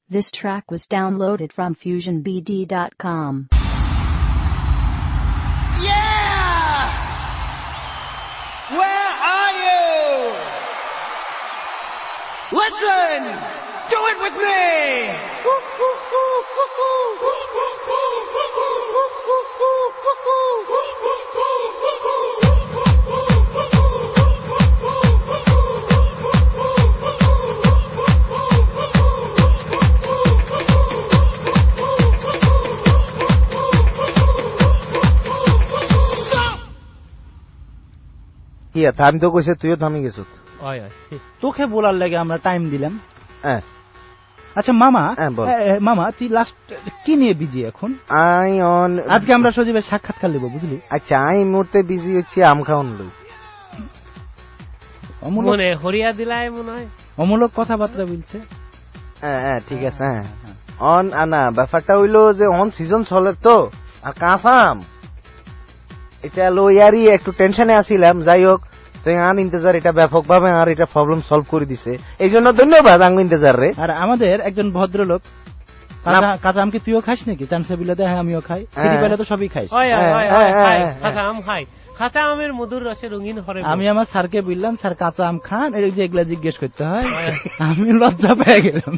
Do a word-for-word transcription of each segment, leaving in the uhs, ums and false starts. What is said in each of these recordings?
This track was downloaded from fusion b d dot com. Yeah! Where are you? Listen! Do it with me! ইয়া থাম তো কইছে তুইও থামি গেছ ওই ওই তোকে বলার লাগে আমরা টাইম দিলাম। হ্যাঁ আচ্ছা মামা, মামা তুই লাস্ট কি নিয়ে বিজি এখন? আই অন আজকে আমরা সজীবের সাক্ষাৎকার নেব বুঝলি। আচ্ছা আই মুহূর্তে বিজি হচ্ছে আম খাওয়ান লই। মনে হরিয়া দিলাই মনে হয় অমূলক কথাবার্তা বলছে। হ্যাঁ হ্যাঁ ঠিক আছে। হ্যাঁ অন আনা ব্যাপারটা হইলো যে অন সিজন চলে তো আর কাঁচাম এটা লইয়ারই একটু টেনশনে আসিলাম। যাই হোক তুই আন ইন্তজার এটা ব্যাপকভাবে আর এটা প্রবলেম সলভ করে দিছে, এই জন্য ধন্যবাদ আঙ্গ ইন্তজার রে। আর আমাদের একজন ভদ্রলোক কাঁচা আম কি তুইও খাস নাকি? চান্সে বিলাতে হ্যাঁ আমিও খাই, পেলে তো সবই খাইস। কাঁচা আম খাই, কাঁচা আমের মধুর রসে রঙিন হরে। আমি আমার স্যারকে বললাম স্যার কাঁচা আম খান, এই যে এগুলা জিজ্ঞেস করতে হয়। আমি লজ্জা পেয়ে গেলাম।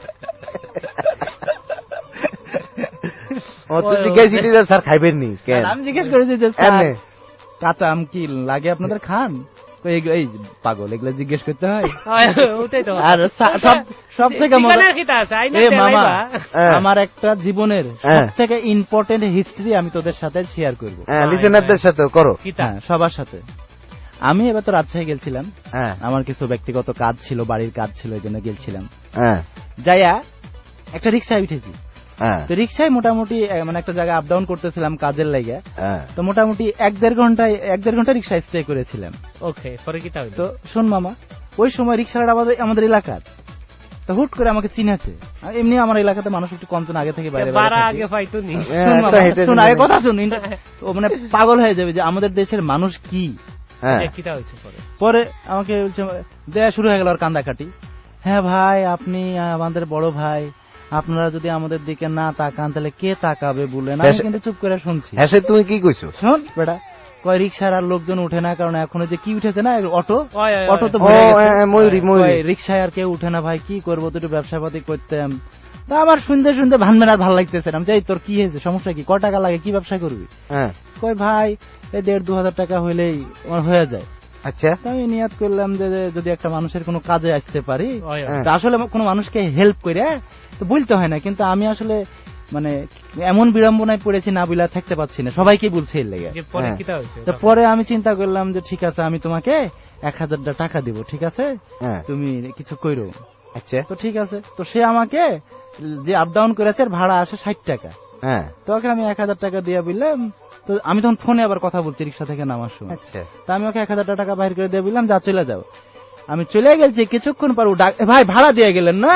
স্যার খাইবেন নি? আমি জিজ্ঞেস করেছি যে কাঁচা আম কি লাগে আপনাদের খান? এই পাগল এগুলা জিজ্ঞেস করতে হয়। আর সব থেকে মামা আমার একটা জীবনের সব থেকে ইম্পর্টেন্ট হিস্ট্রি আমি তোদের সাথে শেয়ার করবো, লিসেনারদের সাথে করো, সবার সাথে। আমি এবার তো রাজশাহী গেছিলাম, আমার কিছু ব্যক্তিগত কাজ ছিল, বাড়ির কাজ ছিল, এই জন্য গেছিলাম। যাইয়া একটা রিক্সায় উঠেছি। তো রিক্সায় মোটামুটি মানে একটা জায়গায় আপ ডাউন করতেছিলাম কাজের লাগে। তো মোটামুটি এক দেড় ঘন্টায় এক দেড় ঘন্টা রিক্সায় স্টে করেছিলাম। ওকে পরে কি তাই? তো শোন মামা, ওই সময় রিক্সাটা আমাদের আমাদের এলাকার, তো হুট করে আমাকে চিনেছে। এমনি আমার এলাকাতে মানুষ একটু কমজন আগে থেকে বাইরে আগে পাইতো নি। শোন আগে কথা শুন, ও মানে পাগল হয়ে যাবে যে আমাদের দেশের মানুষ কি। পরে আমাকে দেয়া শুরু হয়ে গেল আর কান্দাকাটি। হ্যাঁ ভাই আপনি আমাদের বড় ভাই, আপনারা যদি আমাদের দিকে না তাকান তাহলে কে তাকাবে বলে না, কিন্তু চুপ করে শুনছি। হ্যাঁ তুমি কি কইছো? শোন বেটা, কয় রিক্সার আর লোকজন উঠে না, কারণ এখন যে কি উঠেছে না অটো, অটো তো রিক্সায় আর কেউ উঠে না। ভাই কি করবো, তো একটু ব্যবসা পাতি করতাম। তা আমার শুনতে শুনতে ভানমেন আর ভালো লাগতেছে না। এই তোর কি হয়েছে, সমস্যা কি, ক টাকা লাগে, কি ব্যবসা করবি? কয় ভাই এই দেড় দু হাজার টাকা হইলেই আমার হয়ে যায়। আচ্ছা আমি নিয়াত করলাম যে যদি একটা মানুষের কোনো কাজে আসতে পারি, আসলে কোনো মানুষকে হেল্প করে তো বলতে হয় না, কিন্তু আমি আসলে মানে এমন বিড়ম্বনায় পড়েছি না বিলা থাকতে পারছি না, সবাইকে বলছে এর লেগে। পরে আমি চিন্তা করলাম যে ঠিক আছে আমি তোমাকে এক হাজার টাকা দিব, ঠিক আছে তুমি কিছু কইরো। আচ্ছা তো ঠিক আছে। তো সে আমাকে যে আপ ডাউন করেছে ভাড়া আসে ষাট টাকা। হ্যাঁ তোকে আমি এক হাজার টাকা দিয়ে বললাম। তো আমি তখন ফোনে আবার কথা বলছি রিক্সা থেকে নামার সময়। তা আমি ওকে এক হাজার টাকা বাইর করে দিয়ে বললাম যা চলে যাও। আমি চলে গেছি, কিছুক্ষণ পর ভাই ভাড়া দিয়ে গেলেন না?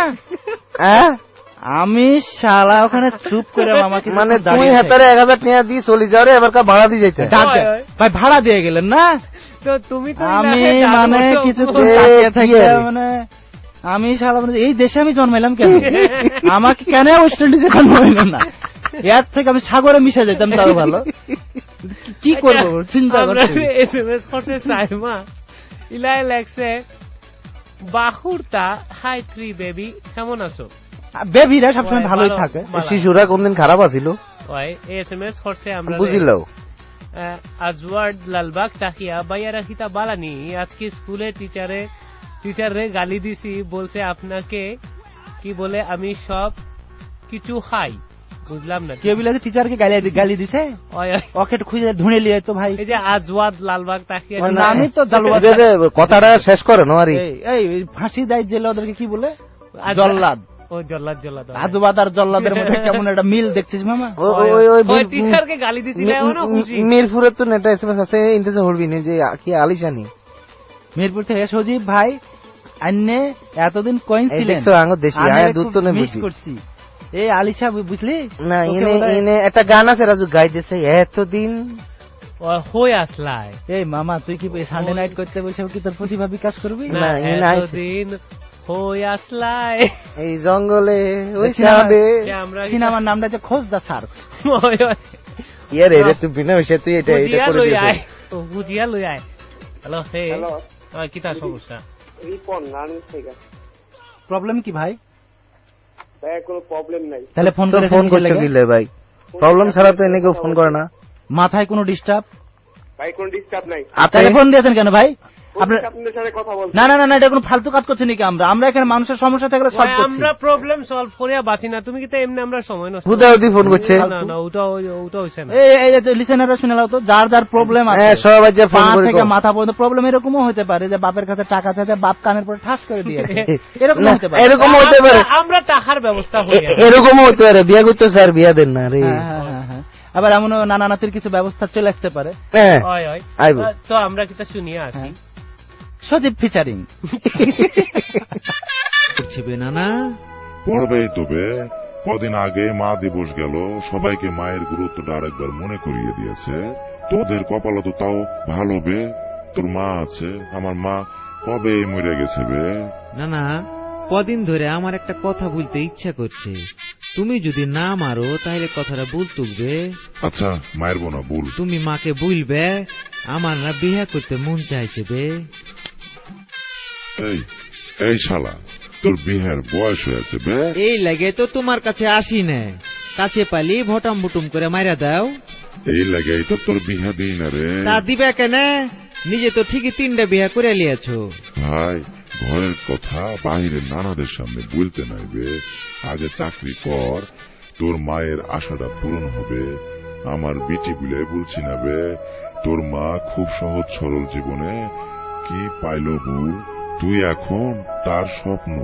আমি শালা ওখানে চুপ করে মামাকে মানে তুমি হাতারে এক হাজার টাকা দিয়ে চলে যাও রে, এবার ভাড়া দিয়ে যাইতে ভাই ভাড়া দিয়ে গেলেন না? তো তুমি আমি মানে কিছুক্ষণ তাকিয়ে থাকি, মানে আমি শালা এই দেশে আমি জন্মাইলাম কেন, আমাকে কেন ওয়েস্ট ইন্ডিজে জন্মাইলাম না? এর থেকে আমি সাগরে মিশে যেতাম তাও ভালো। কি করবো চিন্তা করছি। এসএমএস করতে চাই মা ইলাই লাগছে বাহুরতা হাই থ্রি বেবি, কেমন আছো? বেবিরা সবসময় ভালোই থাকে, শিশুরা কোনদিন খারাপ আছিল। ওই এসএমএস করছে আমরা বুঝিলাও। আজওয়ার্ড লালবাগ তাকিয়া বাইয়া রাখিতা বালানি আজকে স্কুলে টিচারে টিচারে গালি দিছি, বলছে আপনাকে কি বলে আমি সব কিছু খাই। বুঝলাম না কে বলে টিচারকে গালি গালি দিছে, ওকে খুঁজে ধুনে লিয়ে তো ভাই। এই যে আজওয়াদ লালবাগ তাকিয়া, আমি তো কথাটা শেষ করে না। এই ফাঁসি দেয় জেলে ওদেরকে কি বলে? জল্লাদ। ও জল্লাদ জল্লাদ। আজওয়াদ আর জল্লাদের মধ্যে কেমন একটা মিল দেখছিস মামা? ওই টিচারকে গালি দিছিল না খুশি। মিরপুরে তো নেটা এসএমএস আছে ইন্টারভিউ হলবি না যে কি আলিশানি। মিরপুর থেকে সজীব ভাই আন্নে এতদিন কইন ছিলেন, দেখছো আঙ্গ দেশি আয়া দুধ তো মিস করছি। এই আলিশা বুঝলি না, ইনে ইনে একটা গান আছে রাজু গাইতেছে এতদিন হই আসলাই। এই মামা তুই কি সানডে নাইট করতে বসে কি তোর প্রতিভা বিকাশ করবি? না এতদিন হই আসলাই এই জঙ্গলে ওই সাদে সিনেমার নামটা যে খোঁজ দা সার্চ। ইয়ার এরে তুই বিনা বিষয় তুই এটা এটা করে দিস ও বুঝিয়া লই আয়। হ্যালো হে হ্যালো কি তার সমস্যা? রিপন নানুর থেকে। প্রবলেম কি ভাই? ভাই কোনো প্রবলেম নাই। তাহলে ফোন করে ফোন করছো কি লে ভাই? প্রবলেম ছাড়া তো এনে কেউ ফোন করে না। মাথায় কোনো ডিস্টার্ব? ভাই কোনো ডিস্টার্ব নাই। তাহলে ফোন দিয়েছেন কেন ভাই? আপনাদের সাথে কথা বলছি। না না না এটা কোনো ফালতু কাজ করছে নাকি? আমরা আমরা এখানে মানুষের সমস্যা থাকলে সলভ করছি। আমরা প্রবলেম সলভ করিয়া বাঁচি না। তুমি কি তো এমনি আমরা সময় নষ্ট হুদাহুদি ফোন করছে। না না ওটা ওটা হইছে না। এই এই যে লিসেনাররা শুনে নাও তো, যার যার প্রবলেম আছে হ্যাঁ সবাই যে ফোন করে থেকে মাথা পর্যন্ত প্রবলেম এরকমও হতে পারে যে বাপের কাছে টাকা চাইতে বাপ কানের পরে ঠাস করে দিয়েছে, এরকম হতে পারে। এরকম হতে পারে। আমরা টাকার ব্যবস্থা করি। এরকমও হতে পারে বিয়া করতে স্যার বিয়া দেন না রে। হ্যাঁ হ্যাঁ আবার এমনও নানা নাতির কিছু ব্যবস্থা চলে আসতে পারে। হ্যাঁ হয় হয় তো আমরা কিটা শুনিয়ে আসি। সজীব ফিচারিং করছিবে নানা পড়বেই তবে। কদিন আগে মা দিবস গেল, সবাইকে মায়ের গুরুত্বটা আরেকবার মনে করিয়ে দিয়েছে। তোদের কপাল তো তাও ভালো বে, তোর মা আছে। আমার মা কবে মরে গেছে বে। নানা কদিন ধরে আমার একটা কথা বলতে ইচ্ছা করছে, তুমি যদি না মারো তাহলে কথাটা বলতুকবে। আচ্ছা মায়ের বোনা বল। তুমি মাকে বলবে আমার না বিয়ে করতে মন চাইছে বে। এই এই শালা তোর বিয়ের বয়স হয়েছে বে। এই লাগে তো তোমার কাছে আসি না, কাছে পালি ভটাম বুটুম করে মাইরা দাও। এই লাগে তো তোর বিয়ে দিই না রে। তা দিবে কেন? নিজে তো ঠিকই তিনটা বিয়ে করে লিয়েছ। ভাই ঘরের কথা বাহিরের নানাদের সামনে বলতে নাই বে। আগে চাকরি কর, তোর মায়ের আশাটা পূরণ হবে। আমার বিটি বলে বলছি না বে, তোর মা খুব সহজ সরল জীবনে কি পাইল বউ। তুই এখন তার স্বপ্ন।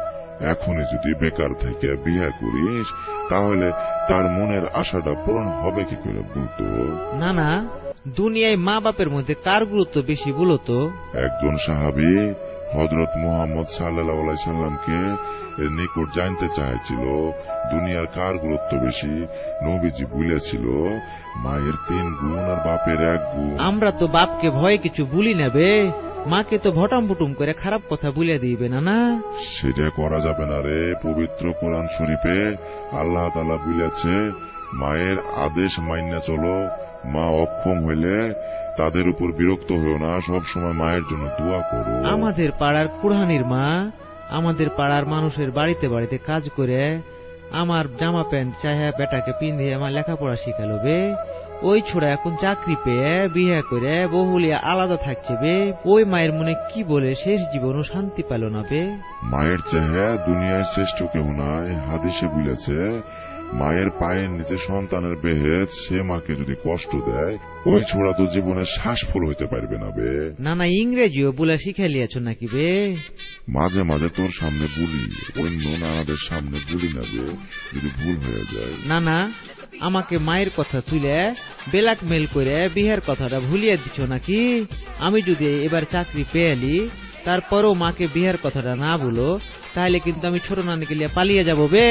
এখনই যদি বেকার থেকে বিয়ে করিস তাহলে তার মনের আশাটা পূরণ হবে কি করে বলতো? না না দুনিয়ায় মা বাপের মধ্যে কার গুরুত্ব বেশি বলতো? একজন সাহাবী হযরত মুহাম্মদ সাল্লাল্লাহু আলাইহি সাল্লামকে এর নিকট জানতে চাইছিল দুনিয়ার কার গুরুত্ব বেশি। নবীজি বলেছিল মায়ের তিন গুণ আর বাপের এক গুণ। আমরা তো বাপকে ভয় কিছু ভুলি নেবে, মাকে তো ভটাম বুটুম করে খারাপ কথা বলে দিবে না না। সেটা করা যাবে না রে। পবিত্র কোরআন শরীফে আল্লাহ তাআলা বলেছে মায়ের আদেশ মাইনা চলো। মা অক্ষম হইলে তাদের উপর বিরক্ত হও না, সব সময় মায়ের জন্য দোয়া করো। আমাদের পাড়ার কুরহানির মা আমাদের পাড়ার মানুষের বাড়িতে বাড়িতে কাজ করে আমার জামা প্যান্ট চাহে বেটাকে পিন্ধিয়ে আমার লেখাপড়া শিখালো বে। ওই ছোড়া এখন চাকরি পেয়ে বিয়ে করে বহুলিয়া আলাদা থাকছে বে। ওই মায়ের মনে কি বলে শেষ জীবনও শান্তি পেল না বে। মায়ের চেহারা দুনিয়ায় শ্রেষ্ঠ কেউ নাই। হাদিসে বলেছে মায়ের পায়ের নিচে সন্তানের বেহেত, সে মাকে যদি কষ্ট দেয় ওই ছোড়া তো জীবনে শ্বাস ফুল হইতে পারবে না বে। না না ইংরেজিও বলে শিখে লিয়েছ নাকি বে? মাঝে মাঝে তোর সামনে বলি, অন্য নানাদের সামনে বলি না বে, যদি ভুল হয়ে যায়। না না আমাকে মায়ের কথা তুলে বেলাক মেল করে বিয়ের কথাটা ভুলিয়ে দিচ্ছ নাকি? আমি যদি এবার চাকরি পেয়েলি তারপরও মাকে বিয়ের কথাটা না বলো তাহলে কিন্তু আমি ছোট নানিকে লিয়ে পালিয়ে যাবো বে।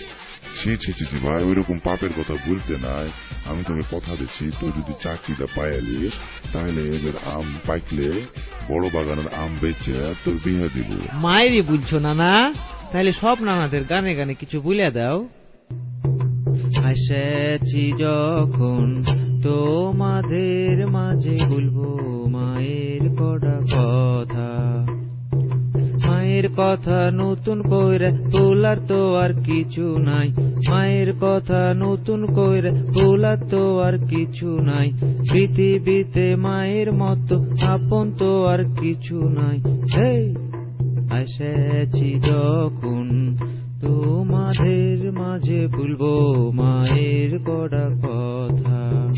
ছি ছি ছি ভাই, ওইরকম পাপের কথা বলতে নাই। আমি তোকে কথা দিচ্ছি, তুই যদি চাকরিটা পাইলিস তাহলে এবার আম পাইকলে বড় বাগানের আম বেচে তোর বিয়ে দিব। মায়েরই বুঝছো না না, তাহলে সব নানাদের গানে গানে কিছু বলে দাও। এসেছি যখন তোমাদের মাঝে বলবো মায়ের কটা কথা। মায়ের কথা নতুন কইরে তোলার তো আর কিছু নাই। মায়ের কথা নতুন কইরে তোলার তো আর কিছু নাই। পৃথিবীতে মায়ের মতো আপন তো আর কিছু নাই। হেই এসেছি যখন তোমাদের মাঝে বলবো মায়ের কটা কথা।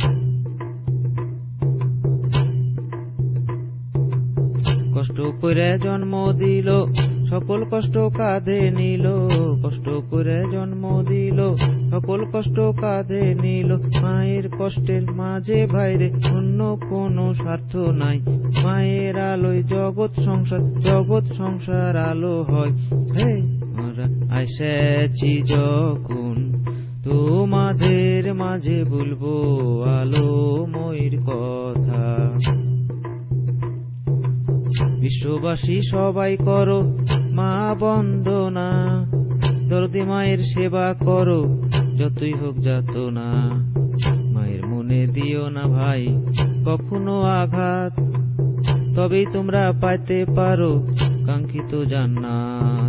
কষ্ট করে জন্ম দিল সকল কষ্ট কাঁধে নিল। কষ্ট করে জন্ম দিল সকল কষ্ট কাঁধে নিল। মায়ের কষ্টের মাঝে বাইরে অন্য কোনো স্বার্থ নাই। মায়ের আলোয় জগৎ সংসার, জগৎ সংসার আলো হয়। হে আমরা এসেছি যখন তোমাদের মাঝে বলবো আলোময়ের কথা। বিশ্ববাসী সবাই করো মা বন্দনা, দরদি মায়ের সেবা করো যতই হোক যাতনা। মায়ের মনে দিও না ভাই কখনো আঘাত, তবেই তোমরা পাইতে পারো কাঙ্ক্ষিত জান্নাত।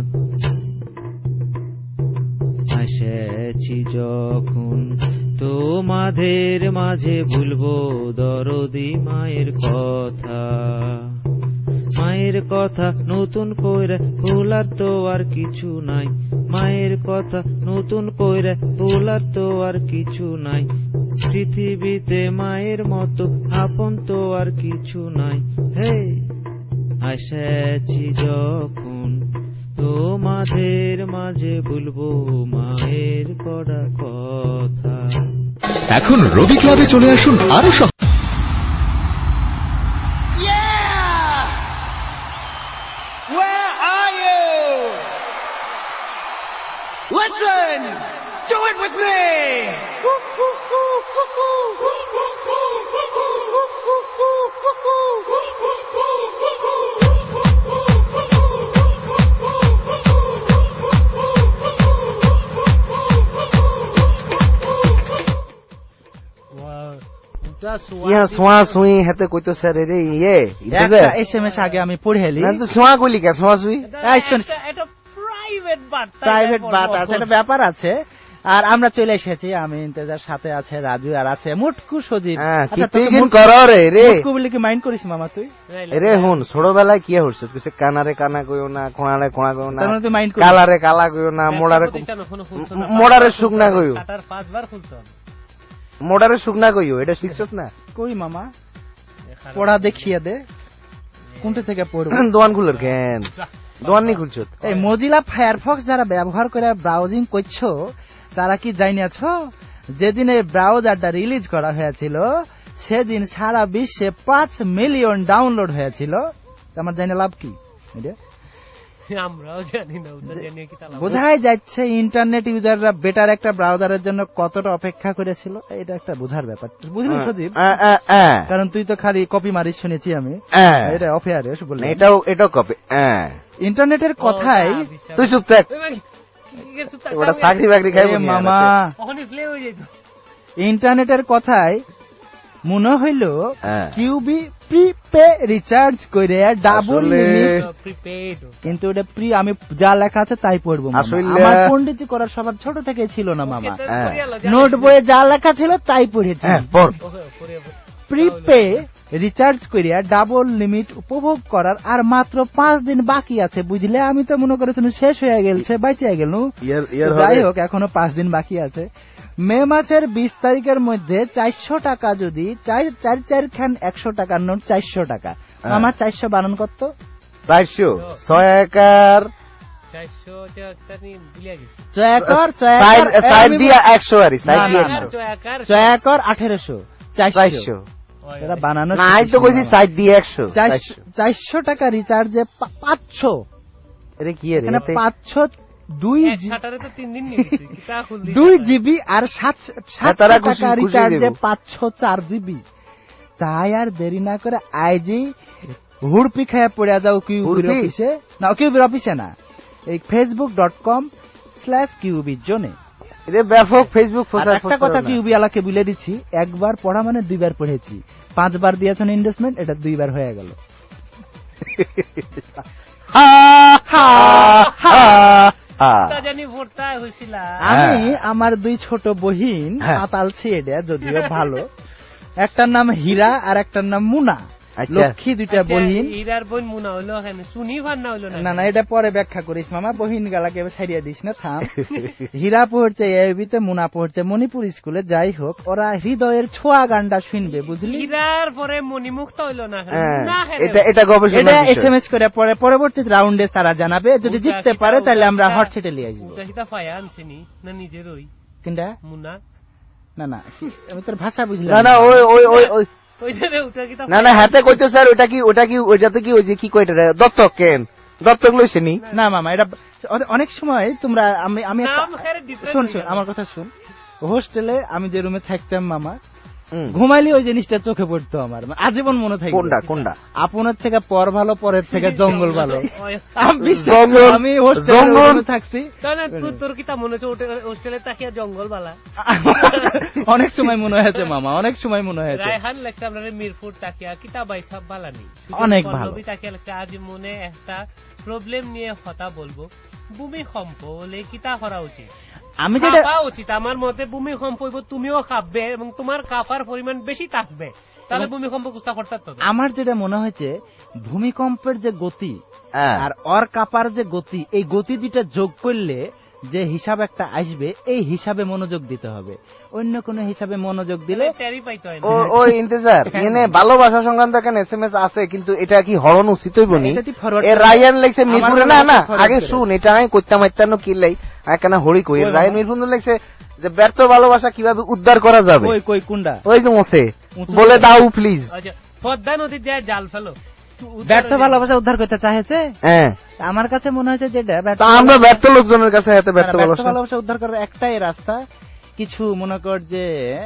এসেছি যখন তোমাদের মাঝে ভুলবো দরদি মায়ের কথা, মায়ের কথা নতুন কইরা ভুলার তো আর কিছু নাই, মায়ের কথা নতুন কইরা ভুলার তো আর কিছু নাই। পৃথিবীতে মায়ের মতো আপন তো আর কিছু নাই। হে এসেছি যখন তোমাদের মাঝে বলবো মায়ের করা কথা। এখন রবি ক্লাবে চলে আসুন আরো সহ Listen! Do it with me! ইয়া সোয়া সুই হাতে কইতো স্যার রে ইয়ে একটা এসএমএস আগে আমি পড়েলি না তো সোয়া কইলি কে সোয়া সুই এটা প্রাইভেট বার্তা, প্রাইভেট বার্তা আছে, একটা ব্যাপার আছে। আর আমরা চলে এসেছি, আমি ইন্তেজার সাথে আছে রাজু আর আছে মুটকু সজীব। আচ্ছা তুই কি করো রে রে মুটকু বলি কি মাইন্ড করিস মামা তুই? রে হুন ছোটবেলায় কি হইছে কিছু কানারে কানা কইও না, কোণারে কোণা কইও না, তুই মাইন্ড করিস, কালারে কালা কইও না, মোড়ারে মোড়ারে শুকনা কইও, কাটার পাঁচবার খুলতো, মোড়ারে শুকনা কইও, এটা শিখছস না? কই মামা পড়া দেখিয়ে দে, কোনটা থেকে পড়ব? দোয়ান খুলর কেন দোয়ান নি খুলছ? এই মজিলা ফায়ারফক্স যারা ব্যবহার করে ব্রাউজিং করছো তারা কি জানিয়াছ যেদিন এই ব্রাউজারটা রিলিজ করা হয়েছিল সেদিন সারা বিশ্বে পাঁচ মিলিয়ন ডাউনলোড হয়েছিল। আমার জানি লাভ কি? আমরাও জানি না, ওটা জানি কি তালা বোঝাই যাচ্ছে ইন্টারনেট ইউজাররা বেটার একটা ব্রাউজারের জন্য কতটা অপেক্ষা করেছিল, এটা একটা বোঝার ব্যাপার, বুঝলি সজীব? কারণ তুই তো খালি কপি মারিস শুনেছি আমি, এটা অফেয়ারে বললি, এটাও এটাও কপি। ইন্টারনেটের কথাই তুই চুপ থাক, ওটা চাকরি বাকরি খাইব মামা। ইন্টারনেটের কথাই মনে হইল কিউবি প্রিপে রিচার্জ করে ডাবল লিমিট, কিন্তু এটা প্রি আমি যা লেখা আছে তাই পড়বো। আমার পণ্ডিতি করার সবার ছোট থেকে ছিল না মামা, নোট বইয়ে যা লেখা ছিল তাই পড়েছি। প্রিপে রিচার্জ করিয়া ডাবল লিমিট উপভোগ করার আর মাত্র পাঁচ দিন বাকি আছে, বুঝলে? আমি তো মনে করেছিলাম শেষ হয়ে গেছে, বাইচে গেল। যাই হোক এখনো পাঁচ দিন বাকি আছে। মে মাসের বিশ তারিখের মধ্যে চারশো টাকা যদি চার চার চার খান একশো টাকার নোট চারশো টাকা, আমার চারশো বানান কত? চারশো ছয় একার আঠেরোশো চারশো বানানো চারশো টাকা রিচার্জে পাঁচশো, পাঁচশো দুই দুই জিবি আর সাত টাকা রিচার্জে পাঁচশো চার জিবি। তাই আর দেরি না করে আইজি হুড়পি খায় পড়ে যাও কিউবির অফিসে, না কিউবির অফিসে না, এই ফেসবুক ডট কম স্ল্যাশ কিউবির জন্য। ব্যাপক ফেসবুক। একটা কথা কিউবি আলাকে বলে দিচ্ছি, একবার পড়া মানে দুইবার পড়েছি, পাঁচবার দিয়েছেন ইনভেস্টমেন্ট, এটা দুইবার হয়ে গেল। আমি আমার দুই ছোট বহিন পাতাল ছেড়ে, যদিও ভালো, একটার নাম হীরা আর একটার নাম মুনা, লক্ষ্মী দুইটা বহিন। হীরার বোন মুনা হইলো চুনি ভার না হইলো না না, এটা পরে ব্যাখ্যা করিস মামা, বহিন গালাকে ছাড়িয়ে দিস না, থাম। হীরা পড়ছে এবিতে, মুনা পড়ছে মণিপুর স্কুলে। যাই হোক, ওরা হৃদয়ের ছোঁয়া গানটা শুনবে, বুঝলি? হীরার পরে মণিমুক্ত হইলো না, এটা এটা গবেষণা, এটা এসএমএস করে পরে পরবর্তী রাউন্ডে তারা জানাবে, যদি জিততে পারে তাহলে আমরা হট সিটে নিয়ে আসবো। এটা পায়া আনছিনি না নিজেরই কিনটা মুনা? না না, আমি তোর ভাষা বুঝলাম না। না ওই ওই ওই ওই না না হাতে কইতো স্যার, ওটা কি ওটা কি ওইটাতে কি ওই যে কি কইটা দত্তক কেন দত্তক লইছে নি? না মামা, এটা অনেক সময় তোমরা আমি আমি শোন শোন আমার কথা শুন। হোস্টেলে আমি যে রুমে থাকতাম মামা, ঘুমাইলে ওই জিনিসটা চোখে পড়তো আমার, আজীবন মনে থাকে। কোনটা কোনটা? আপনের থেকে পর ভালো, পরের থেকে জঙ্গল ভালো। আমি জঙ্গল থাকছি, তোর কি তা মনে হচ্ছে হোস্টেলে তাকিয়া জঙ্গল বালা? অনেক সময় মনে হয়েছে মামা, অনেক সময় মনে হয়েছে। রায়হান লেখছে আপনার মিরপুর তাকিয়া কিতা বাই সব বালা নেই, অনেক ভালো। তাকিয়া লেখছে আজ মনে একটা প্রবলেম নিয়ে কথা বলবো, ভূমিকম্প হলে কিতা করা উচিত? আমি যেটা উচিত আমার মতে, ভূমিকম্প হইব তুমিও কাঁপবে এবং তোমার কাঁপার পরিমাণ বেশি থাকবে, তাহলে ভূমিকম্প কুস্তা করতে। আমার যেটা মনে হয়েছে ভূমিকম্পের যে গতি আর ওর কাঁপার যে গতি, এই গতি দুটা যোগ করলে যে হিসাব একটা আসবে, এই হিসাবে মনোযোগ দিতে হবে। অন্য কোন হিসাবে মনোযোগ দিলে ওই ইন্তেজার এনে ভালোবাসা সংক্রান্ত কেন এস এম এস আছে, কিন্তু এটা কি হরণ উচিত হইবনি? রায়ান লেখছে মিরপুরে, না না আগে শুন, এটা আমি করতাম ইত্যান্ন কিনলেই একখানা হরি কই। রায়ান মিরপুর লেখছে যে ব্যর্থ ভালোবাসা কিভাবে উদ্ধার করা যাবে। ওই কই কোনটা? ওই যে মোসে বলে দাও প্লিজ। পদ্মা নদীর যায় জাল ফেলো, ব্যর্থ ভালোবাসা উদ্ধার করতে চাইছে। হ্যাঁ আমার কাছে মনে হয়েছে যেটা আমরা ব্যর্থ লোকজনের কাছে ব্যর্থ ভালোবাসা উদ্ধার করার একটাই রাস্তা, কিছু মনে কর যে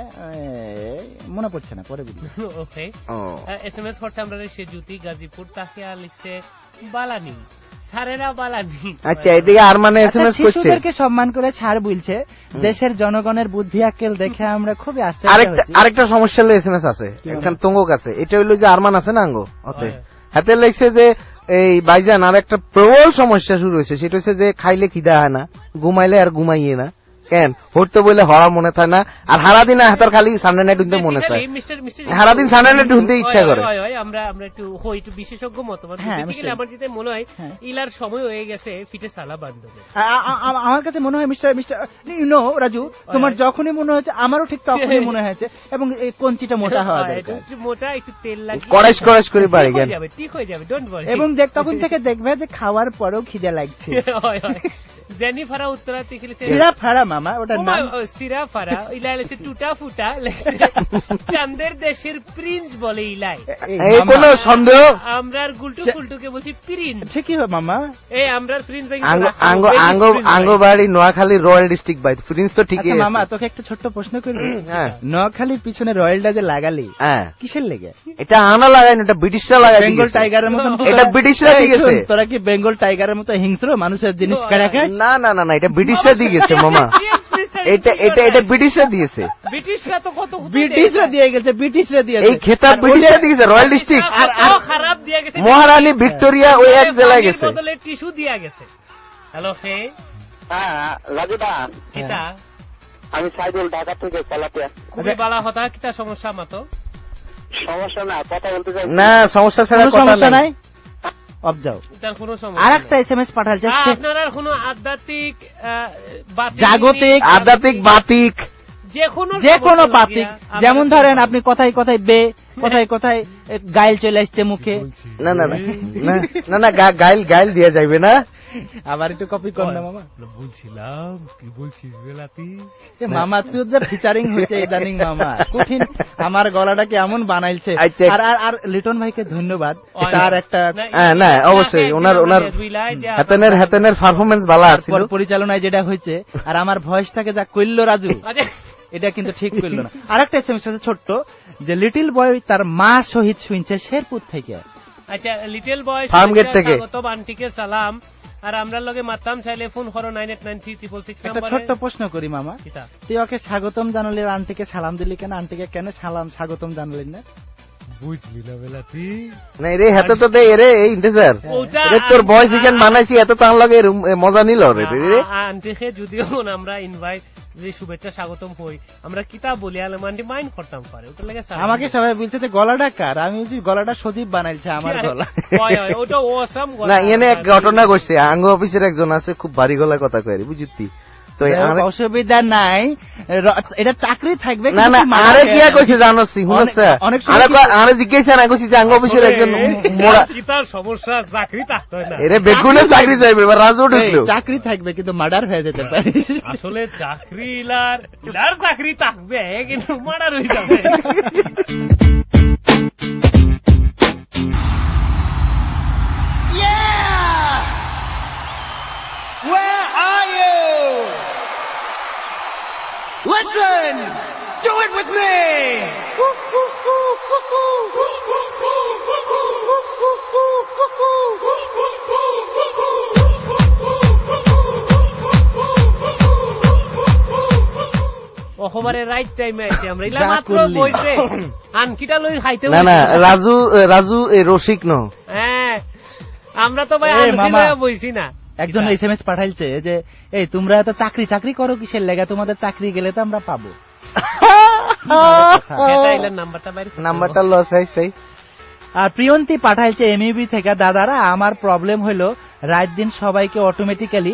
মনে পড়ছে না, পরে বুঝলি। ওকে, এসএমএস করছে আমরা সে জ্যোতি গাজীপুর, তাকে লিখছে বালানি ছাড়েরা বালানি। আচ্ছা এদিকে আর মানে এসএমএস করছে শিশুদেরকে সম্মান করে ছাড় বলছে, দেশের জনগণের বুদ্ধি আক্কেল দেখে আমরা খুবই আশ্চর্য। আরেকটা আরেকটা সমস্যা হলো এসএমএস আছে এখন তঙ্গ কাছে, এটা হইলো যে আরমান আছে না আঙ্গ ওতে হাতে লেখছে যে এই ভাইজান আর একটা প্রবল সমস্যা শুরু হয়েছে, সেটা হচ্ছে যে খাইলে খিদা হয় না, ঘুমাইলে আর ঘুমাইয়ে না, কেন হরতে বলে হরা মনে থাকে না, আর হারাদিন হাতার খালি সানডে নাইট ঢুনতে মনে চায়, হারাদিন সানডে নাইট ঢুনতে ইচ্ছা করে। আমরা আমরা একটু হই একটু বিশেষজ্ঞ মতামত, বেসিক্যালি আমার যেটা মনে হয় ইলার সময় হয়ে গেছে ফিটে সালা বান্ধবে। আমার কাছে মনে হয় mister mister you know Raju, তোমার যখনই মনে হয়েছে আমারও ঠিক তখনই মনে হয়েছে, এবং এই কঞ্চিটা মোটা হওয়া দরকার, একটু মোটা একটু তেল লাগিয়ে কড়াইশ কড়াইশ করে বাড়ি যাবে, ঠিক হয়ে যাবে, ডোন্ট ওয়ারি। এবং দেখ তখন থেকে দেখবে যে খাওয়ার পরেও খিদে লাগছে। জেনি ফারা উত্তরা থেকে সিরা ফারা মামা, ওটা নাম সিরা ফারা, ইলাই লেছে টুটা ফুটা, চাঁদের দেশের প্রিন্স বলে ইলাই। এই কোন সন্দেহ? আমরার গুলটু ফুলটুকে বলছি প্রিন্স। ঠিকই হয় মামা, এই আমরার প্রিন্স আঙ্গ আঙ্গ আঙ্গবাড়ি Noakhali royal district by prince তো ঠিকই আছে। মামা তোকে একটা ছোট্ট প্রশ্ন করব, নোয়াখালীর পিছনে রয়্যালটা যে লাগালি কিসের লেগে? এটা আনা লাগাই না, এটা ব্রিটিশরা লাগাই, বেঙ্গল টাইগারের মতো। এটা ব্রিটিশরা দিয়ে গেছে। তোরা কি বেঙ্গল টাইগারের মতো হিংস্র মানুষের জিনিস কারা খায়? না না না না, এটা ব্রিটিশরা দিয়ে গেছে মামা, এটা এটা এটা ব্রিটিশরা দিয়েছে। ব্রিটিশরা তো কত ব্রিটিশরা দিয়ে গেছে, ব্রিটিশরা দিয়েছে এই খেতাব ব্রিটিশরা দিয়ে গেছে, রয়্যাল ডিস্ট্রিক্ট আর খারাপ দিয়ে গেছে মহারানী ভিক্টোরিয়া ওই এক জেলায় গেছে, বদলে টিস্যু দিয়া গেছে। হ্যালো হে, হ্যাঁ রাজুদা, কিতা? আমি সাইদুল, ঢাকা থেকে কলাপিয়া। খুবই বালা কথা, কিতা সমস্যা মতো? সমস্যা না, কথা বলতে চাই না, সমস্যা ছাড়া সমস্যা নাই, অবজাও। তার কোনো সমস্যা। আরেকটা এসএমএস পাঠালছে, আপনারা কোনো আধ্যাত্মিক জাগতিক আধ্যাত্মিক বাতিক যে কোনো বাতিক, যেমন ধরেন আপনি কথায় কথায় বে, কথায় কথায় গাইল চলে আসছে মুখে, না না না না গাইল গাইল দিয়ে যাইবে না, আবার একটু কপি কর না মামা। বলছিলাম কি বলছিস বেলাতি মামা, তুই যে ফিচারিং হচ্ছে ইদানিং মামা, কঠিন আমার গলাটা কেমন বানাইছে। আর আর লিটন ভাইকে ধন্যবাদ, তার একটা না অবশ্যই ওনার ওনার হাতেনের হাতেনের পারফরমেন্স ভালো আছে, পরিচালনায় যেটা হয়েছে, আর আমার ভয়েসটাকে যা কইলো রাজু, এটা কিন্তু ঠিক করলো না। আরেকটা এসএমএস আছে ছোট্ট, যে লিটল বয় তার মা শহীদ শুনছে শেরপুর থেকে। আচ্ছা, লিটল বয় ফার্মগেট থেকে স্বাগত, আন্টিকে সালাম, আর আমরা লগে মাতাম চাইলে ফোন করো nine eight nine three triple six একটা ছোট্ট প্রশ্ন করি মামা, তুই ওকে স্বাগতম জানালি, আন্টিকে সালাম দিলি কেন? আন্টিকে কেন সালাম স্বাগতম জানালি না? বুঝলি না বেলাতি না রে, হাতে তো দে রে, এই ইন্তেজার রে তোর বয় চিকেন বানাইছি, এত তার লগে মজা নিল রে রে। আন্টিকে যদিও আমরা ইনভাইট যে শুভেচ্ছা স্বাগতম হই, আমরা কিতাব বলি আলম আন্টি মাইন্ড করতাম পারে, ওটা লাগে আমাকে সবাই বলছে যে গলাটা কার, আমি বলছি গলাটা সজীব বানাইছে আমার গলা। ওটা ওসাম গলা না, এনে এক ঘটনা ঘটছে, আঙ্গ অফিসের একজন আছে খুব ভারী গলায় কথা কয়, বুঝতি তো অসুবিধা নাই, এটা চাকরি থাকবে না না। আরে কি কইছে জানো শুনছে, আরে জিজ্ঞাসা না কইছি যে আঙ্গ অফিসের একজন মোড়া কিতার সমস্যা, চাকরি থাকতে হয় না, এরে বেগুনে চাকরি যাইবে, এবার রাজু ঢুকলো, চাকরি থাকবে কিন্তু মার্ডার হয়ে যেতে পারে। আসলে চাকরি ইলার ইলার চাকরি থাকবে কিন্তু মার্ডার হয়ে যাবে। Where are you? Listen! Do it with me! অখবারে রাইট টাইমে আইছি আমরা ইলা মাত্র বইছে আনকিটা লই খাইতে না না রাজু রাজু এই রসিক ন হ্যাঁ আমরা তো ভাই আনকি লইয়া বইছি না একজন এসএমএস পাঠাইছে যে এই তোমরা এত চাকরি চাকরি করো কিসের লাগা তোমাদের চাকরি গেলে তো আমরা পাবো এটাইলের নাম্বারটা বাইরে নাম্বারটা লস হইছে আর প্রিয়ন্তি পাঠাইছে এমইবি থেকে দাদারা আমার প্রবলেম হলো রাত দিন সবাইকে অটোমেটিক্যালি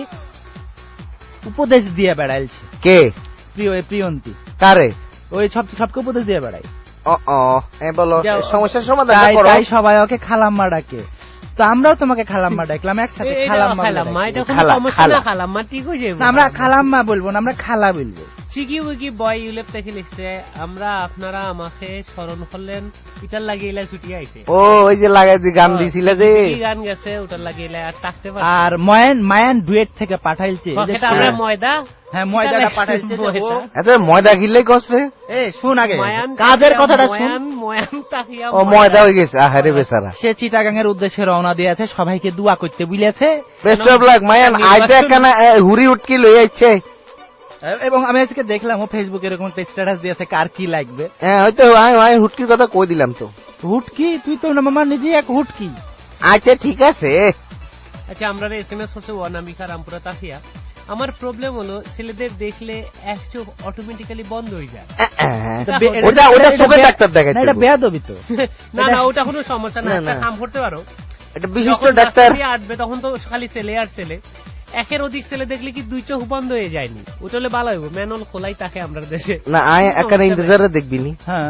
উপদেশ দিয়ে বেড়াইছে কে প্রিয় প্রিয়ন্তি কারে ওই সব সবকে উপদেশ দিয়ে বেড়াই ও ও এ বলো সমস্যার সমাধান করো তাই সবাই ওকে খালাম্মা ডাকে তো আমরাও তোমাকে খালাম্মা ডাকলাম একসাথে খালাম্মা খালাম্মা এটা কোনো সমস্যা না খালাম্মা ঠিক হয়ে যাবে আমরা খালাম্মা বলবো না আমরা খালা বলবো চিকি উইকি বয় ইউলেপ থেকে লিখছে আমরা আপনারা আমাকে স্মরণ করলেন এটার লাগিয়ে ছুটি আইছে ও ওই যে লাগাই দি গান দিছিলে যে গান গেছে ওটার লাগিয়ে আর থাকতে পারে আর ময়ান মায়ান ডুয়েট থেকে পাঠাইছে এটা আমরা ময়দা হ্যাঁ ময়দাটা পাঠাইছে এত ময়দা গিললে কষ্টে এ শুন আগে কাজের কথাটা শুন ময়ান তাকিয়া ও ময়দা হয়ে গেছে আহারে বেচারা সে চিটাগাং এর উদ্দেশ্যে রওনা দিয়েছে সবাইকে দোয়া করতে বলেছে বেস্ট অফ লাক মায়ান আইটা কেন হুরি উটকি লই আইছে এবং আমি আজকে দেখলাম ও ফেসবুকে এরকম একটা স্ট্যাটাস দিয়েছে কার কি লাগবে হ্যাঁ হয়তো আমি আমি হুটকির কথা কই দিলাম তো হুটকি তুই তো না মামা নিজে এক হুটকি আচ্ছা ঠিক আছে আচ্ছা আমরা এসএমএস করছে ওয়ানামিকা রামপুরা তাকিয়া আমার প্রবলেম হলো ছেলেদের দেখলে এক চোখ অটোমেটিক্যালি বন্ধ হয়ে যায় ওটা ওটা চোখে ডাক্তার দেখাইতে এটা বেয়াদবি তো না না ওটা কোনো সমস্যা না একটা কাম করতে পারো এটা বিশিষ্ট ডাক্তার আসবে তখন তো খালি ছেলে আর ছেলে একের অধিক ছেলে দেখলে কি দুই চোখ বন্ধ হয়ে যায়নি ওটা হলে ভালো হইব ম্যানুয়াল খোলাই থাকে আমরা দেশে না আয় একানে ইন্তজারে দেখবি নি হ্যাঁ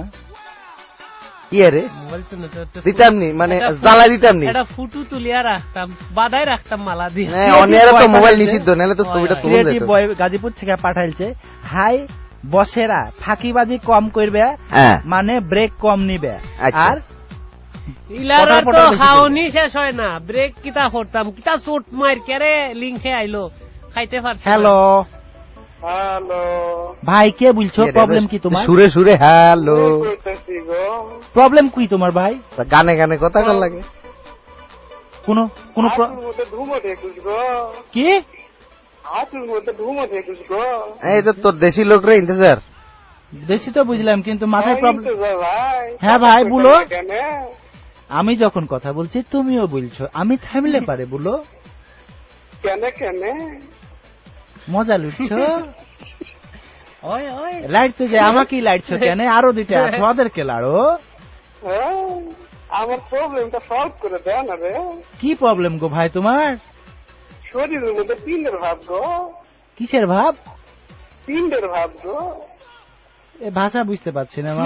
ইয়ে দিতাম নি মানে জ্বালা দিতাম নি এটা ফুটু তুলিয়া রাখতাম বাদাই রাখতাম মালা দিয়ে অনেরা তো মোবাইল নিষিদ্ধ নাহলে তো ছবিটা তুলে দিত গাজীপুর থেকে পাঠাইছে হাই বসেরা ফাঁকিবাজি কম করবে মানে ব্রেক কম নিবে আর ইলারা তো খাওনি শেষ হয় না ব্রেক কিতা করতাম কিতা চোট মার কেরে লিংকে আইলো খাইতে পারছি হ্যালো হ্যালো ভাই কে বলছো প্রবলেম কি তোমার সুরে সুরে হ্যালো প্রবলেম কি তোমার ভাই গানে গানে কথা কর লাগে কোন কোন কি এই তো তোর দেশি লোক রে ইন্তজার দেশি তো বুঝলাম কিন্তু মাথায় প্রবলেম হ্যাঁ ভাই বলো আমি যখন কথা বলছি তুমিও বলছো আমি থামলে পারে বলো কেন কেন মজা লুটছো লাইটতে যে আমাকেই লাইটছো কেন আরো দুইটা আছে ওদেরকে লাড়ো আমার প্রবলেমটা সলভ করে দেয় না রে কি প্রবলেম গো ভাই তোমার শরীরের মধ্যে পিণ্ডের ভাব গো কিসের ভাব পিণ্ডের ভাব গো এ ভাষা বুঝতে পারছি না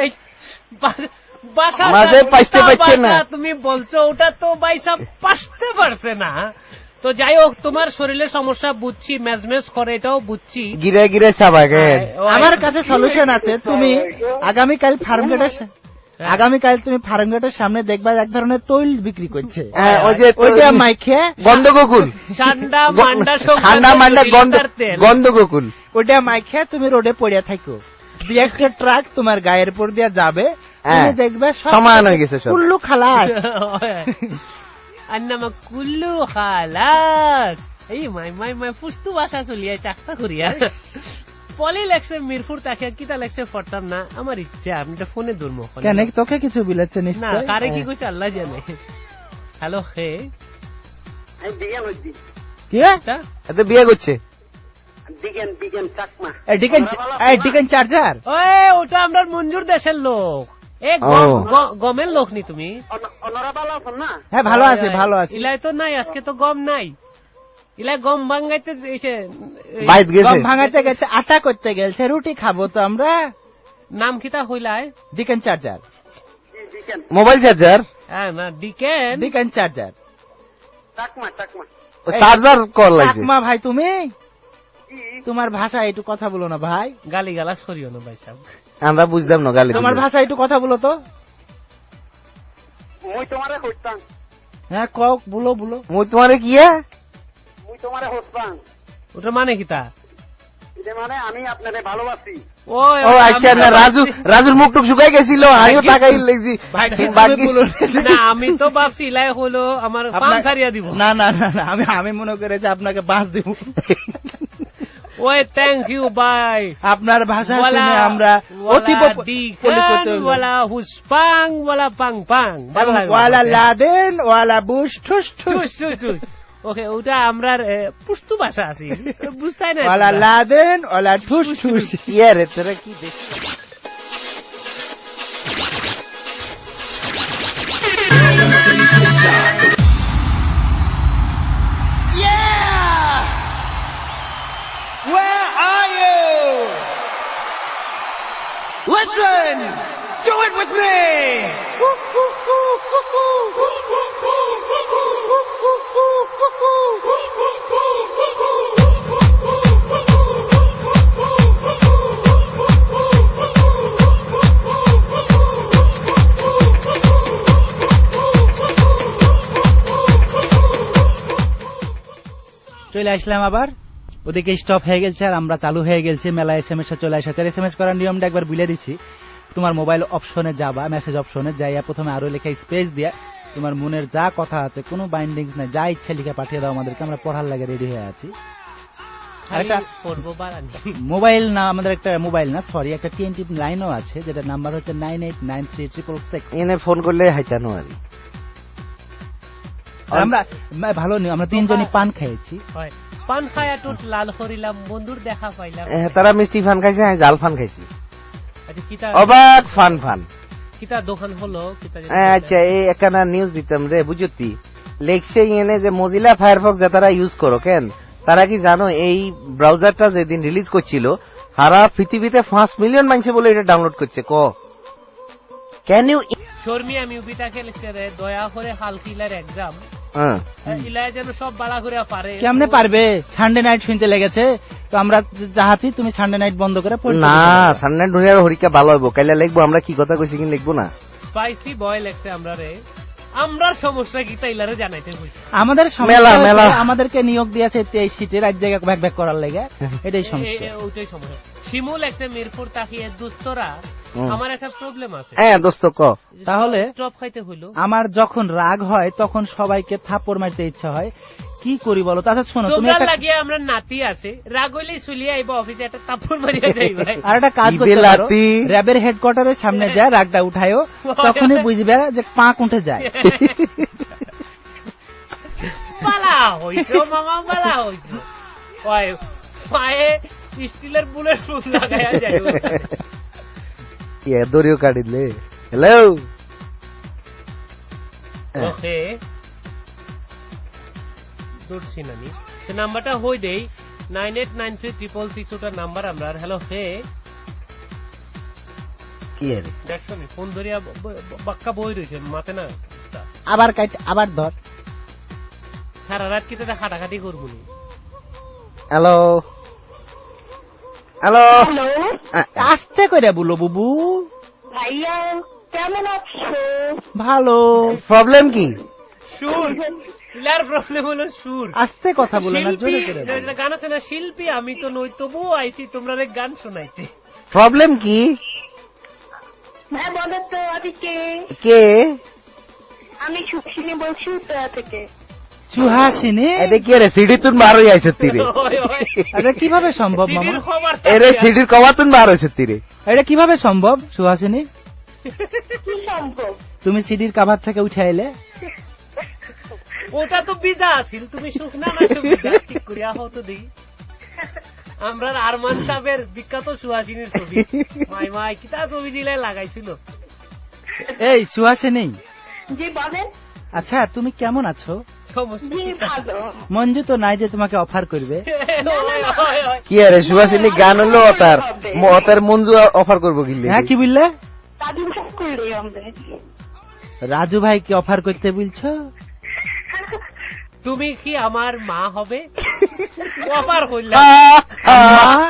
মাঝে পাইতে পারছে না তুমি বলছো ওটা তো বাইসা পাসতে পারছে না তো যাই হোক তোমার শরীরের সমস্যা বুঝছি মেজমেজ করে এটাও বুঝছি গিরে গিরে সাবাগে আমার কাছে সলিউশন আছে তুমি আগামীকাল ফার্মগেটের আগামীকাল তুমি ফার্মগেটের সামনে দেখবা এক ধরনের তৈল বিক্রি করছে ওই যে ওইটা মাইখে গন্ধগোকুল ঠান্ডা মান্ডা ঠান্ডা মান্ডা গন্ধগোকুল ওইটা মাইখে তুমি রোডে পড়ে থাকো দুই একটা ট্রাক তোমার গায়ের উপর দিয়ে যাবে তুমি দেখবে সমান হয়ে গেছে কুল্লু খালাস আন্নামা কুল্লু খালাস এই মাই মাই মাই ফুস্তু ভাষা চলিয়া চাকতা করিয়া পলি লেখছে মিরপুর তাকে কিতা লেখছে ফরতাম না আমার ইচ্ছা আমি তো ফোনে দুর্ম কেন তোকে কিছু বলেছে না কারে কি কইছে আল্লাহ জানে হ্যালো হে কি এত বিয়ে করছে ডিগেন ডিগেন চাকমা এই ডিগেন এই ডিগেন চার্জার ওই ওটা আমরা মঞ্জুর দেশের লোক এ গমের লোক নি তুমি ওনারা ভালো আছেন না হ্যাঁ ভালো আছে ভালো আছে ইলাই তো নাই আজকে তো গম নাই ইলাই গম ভাঙাইতে এসে গম ভাঙাইতে গেছে আটা করতে গেছে রুটি খাবো তো আমরা নাম কিতা হইলাই ডিকেন চার্জার মোবাইল চার্জার হ্যাঁ না ডিকেন ডিকেন charger Chakma Chakma charger call লাগছে চাকমা ভাই তুমি তোমার ভাষা একটু কথা বলো না ভাই গালি গালাস করিও না ভাই সাহেব আমরা বুঝলাম না গালি তোমার ভাষা একটু কথা বলো তো মুই তোমারে হইতাম হ্যাঁ কক বলো বলো মুই তোমারে কি মুই তোমারে হইতাম ওটা মানে কিতা যে মানে আমি আপনারে ভালোবাসি। ও আচ্ছা, না রাজু রাজুর মুখ টুক শুকাই গেছিল, আমিও তাকাই লেগেছি। না আমি তো ভাবছি লাই হলো আমার পান সারিয়া দিব। না না না, আমি আমি মনে করেছি আপনাকে বাস দিব। ওই থ্যাংক ইউ ভাই, আপনার ভাষা শুনে আমরা অতি ওয়ালা হুসপাং ওয়ালা পাং পাং ওয়ালা লাদেন ওয়ালা বুশ ঠুস ঠুস ঠুস। ওকে, ওটা আমরা পুস্তু ভাষা আছে, বুঝতাই না। ওয়ালা লাদেন ওয়ালা ঠুস ঠুস। ইয়ে রে তোরা কি দেখ Where are you? Listen! Do it with me! চলে আসলাম আবার, ওদিকে স্টপ হয়ে গেছে আর আমরা চালু হয়ে গেছি। মেলা এস এম এস চলে এসেছে। এস এম এস করার নিয়মটা একবার বলে দিচ্ছি। তোমার মোবাইল অপশনে যাবা, মেসেজ অপশনে যাইয়া প্রথমে আরো লেখা স্পেস দিয়া তোমার মনের যা কথা আছে, কোনো বাইন্ডিংস নাই, যা ইচ্ছা লিখে পাঠিয়ে দাও আমাদেরকে, আমরা পড়ার লাগে রেডি হয়ে আছি। মোবাইল না, আমাদের একটা মোবাইল না, সরি একটা টিএনটি লাইনও আছে, যেটা নাম্বার হচ্ছে nine eight nine three triple six. এনে ফোন করলে হাইতানো আর আমরা ভালো নেই, আমরা তিনজনই পান খেয়েছি। পান খায়া টুট লাল করিলাম, বন্ধুর দেখা পাইলাম। তারা মিষ্টি ফান খাইছে, আমি জাল ফান খাইছি। আচ্ছা কিতা অবাক ফান ফান কিতা দোকান হলো কিতা? আচ্ছা এই একখানা নিউজ দিতাম রে, বুঝতি লেখছে এনে যে মজিলা ফায়ারফক্স যে তারা ইউজ করো কেন, তারা কি জানো এই ব্রাউজারটা যেদিন রিলিজ করছিল সারা পৃথিবীতে পাঁচ মিলিয়ন মানুষ বলে এটা ডাউনলোড করছে। ক ক্যান ইউ শর্মি আমি উবিতা খেলেছে রে, দয়া করে হালকিলার এক্সাম ইলা যেন সব বালা করে পারে। কেমনে পারবে? সানডে নাইট শুনতে লেগেছে তো আমরা চাহাতি তুমি সানডে নাইট বন্ধ করে পড়ো না। সানডে নাইট হইয়ার হরিকা ভালো হইব, কাইলা লিখবো আমরা কি কথা কইছি কি লিখবো না। স্পাইসি বয় লেখছে আমরা রে, আমরার সমস্যা কি তাইলারে জানাইতে কইছি। আমাদের সমস্যা আমাদেরকে নিয়োগ দিয়েছে তেইশ সিটের এক জায়গা ব্যাক ব্যাক করার লাগে, এটাই সমস্যা। ওইটাই সমস্যা। শিমু লেখছে মিরপুর তাকিয়ে দুস্তরা, আমার একটা প্রবলেম আছে। হ্যাঁ দোস্ত ক, তাহলে চপ খাইতে হইলো। আমার যখন রাগ হয় তখন সবাইকে থাপ্পড় মারতে ইচ্ছা হয়, কি করি বলো? আচ্ছা শোনো, তুমি একটা লাগিয়ে আমরা নাতি আছে, রাগ হইলেই চলিয়ে আইবা অফিসে, একটা থাপ্পড় মারিয়া যাইবা। আর একটা কাজ করতে পারো, র্যাবের হেডকোয়ার্টারের সামনে যায় রাগটা উঠায়ও, তখনই বুঝবে যে পাক উঠে যায়। বালা হইছো মামা, বালা হইছো। ওই পায়ে স্টিলের বুলেট প্রুফ লাগায়া যাইবা। ইয়া দড়িও কাটিলে। হ্যালো ওকে দূরছি নানি, সে নাম্বারটা হই দেই nine eight nine three triple six, ওটার নাম্বার আমরা। হ্যালো হে কি রে দেখছো নি ফোন ধরিয়া বাক্কা বই রয়েছে মাতে না, আবার কাট আবার ধর, সারা রাত কি তাদের খাটাখাটি করবো নি। হ্যালো হ্যালো আস্তে করে বলো বুবু। ভাইয়া কেমন আছো? ভালো। প্রবলেম কি? সুর, ইলার প্রবলেম হলো সুর। আস্তে কথা বলে না, জোরে করে বলো। গান আছে না শিল্পী, আমি তো নই, তবুও আইছি তোমরা গান শোনাইতে। প্রবলেম কি? হ্যাঁ বলো তো, আমি কে? কে? আমি সুহাসিনী বলছি উত্তরা থেকে। সুহাসিনী? এটা কি রে, সিডি তুন বার হয়ে আইছ তীরে? এটা কিভাবে সম্ভব মামা? এরে সিডির কভার তুন বার হইছ তীরে? এটা কিভাবে সম্ভব সুহাসিনী? কি সম্ভব? তুমি সিডির কভার থেকে উঠে আইলে? ওটা তো বিজা আছিল, তুমি শুকনা না সুবিধা ঠিক করিয়া হতো দেখি। আমরা আরমান সাহেবের বিখ্যাত সুহাসিনীর ছবি, মাই মাই কিতা ছবি জিলাই লাগাইছিল। এই সুহাসিনী। জি বলেন। আচ্ছা তুমি কেমন আছো? ভালো। মঞ্জু তো নাই যে তোমাকে অফার করবে? কি আরে সুহাসিনী গান হলো তার, তার মঞ্জু অফার করবো কি? হ্যাঁ কি বললে? রাজু ভাই কি অফার করতে বলছো? তুমি কি আমার মা হবে? অফার করলে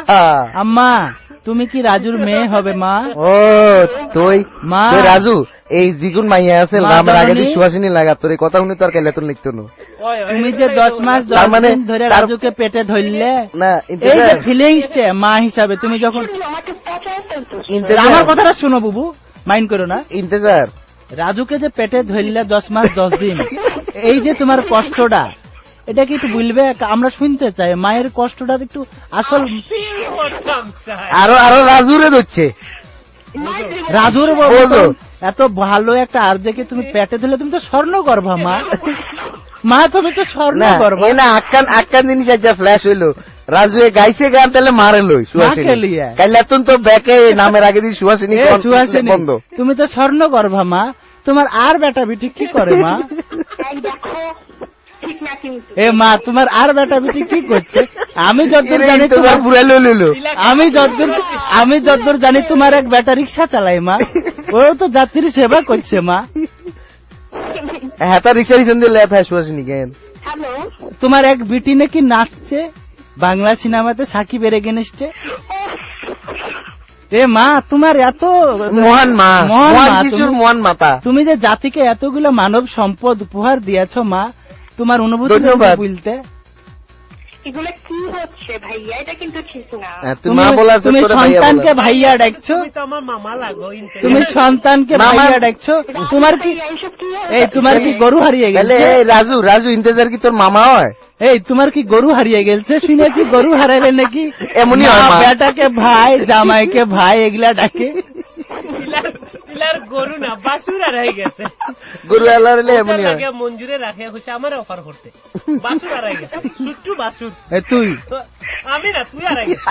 আম্মা তুমি কি রাজুর মেয়ে হবে মা? ও তুই মা? রাজু এই জিগুন মাইয়া আছে আমার আগে দিয়ে সুহাসিনী লাগা তোর এই কথা শুনে তো আর কাইলে তোর লিখতো না। তুমি যে দশ মাস দশ দিন ধরে রাজুকে পেটে ধরলে না, এই যে ফিলিংসটা মা হিসাবে তুমি যখন আমার কথাটা শুনো বুবু, মাইন্ড করো না। ইন্তেজার রাজুকে যে পেটে ধরলে দশ মাস দশ দিন, এই যে তোমার কষ্টটা, এটা কি একটু বলবে? আমরা শুনতে চাই মায়ের কষ্টটা একটু আসল। আরো আরো রাজুরে ধরছে, রাজুর এত ভালো একটা আর্যকে তুমি পেটে ধরলে, তুমি তো স্বর্ণ গর্ভা মা। মা তুমি তো স্বর্ণ গর্ভা না। আক্কান আক্কান জিনিস আজ ফ্ল্যাশ হইলো, রাজু গাইছে গান তাহলে মারে লই সুহাসিনী কাইলে এত তো ব্যাকে নামের আগে দিয়ে সুহাসিনী সুহাসিনী বন্ধ। তুমি তো স্বর্ণ গর্ভা মা, তোমার আর বেটা বিটি কি করে মা? এ মা তোমার আর বেটা বিটি কি করছে? আমি যতদূর জানি তোমার বুড়া লইলো, আমি যতদূর আমি যতদূর জানি তোমার এক বেটা রিক্সা চালায় মা, ও তো যাত্রী সেবা করছে মা। হ্যাঁ তার রিক্সা রিক্সা দিয়ে লেট হয় সুহাসিনী কেন? তোমার এক বিটি নাকি নাচছে বাংলা সিনেমাতে সাকিবের এগেনস্টে। এ মা তোমার এত মহান মা, মহান শিশুর মহান মাতা, তুমি যে জাতিকে এতগুলো মানব সম্পদ উপহার দিয়েছ মা, তোমার অনুভূতি বলতে। এগুলো কি হচ্ছে ভাইয়া? এটা কিন্তু ঠিক না। তুমি সন্তানকে ভাইয়া ডাকছো, তুমি সন্তানকে ভাইয়া ডাকছো, তোমার কি এই তোমার কি গরু হারিয়ে গেছে? রাজু রাজু ইন্তেজার কি তোর মামা হয়? এই তোমার কি গরু হারিয়ে গেছে? শুনে কি গরু হারাইলে নাকি? এমনি বেটাকে ভাই, জামাইকে ভাই এগুলা ডাকে। গরু না বাসুর হারাই গেছে, গরু হারাইলে এমনি মঞ্জুরে রাখে খুশি আমার অফার করতে, বাসুর হারাই গেছে, সুট্টু বাসুর। তুই আমি না, তুই হারাই গেছে।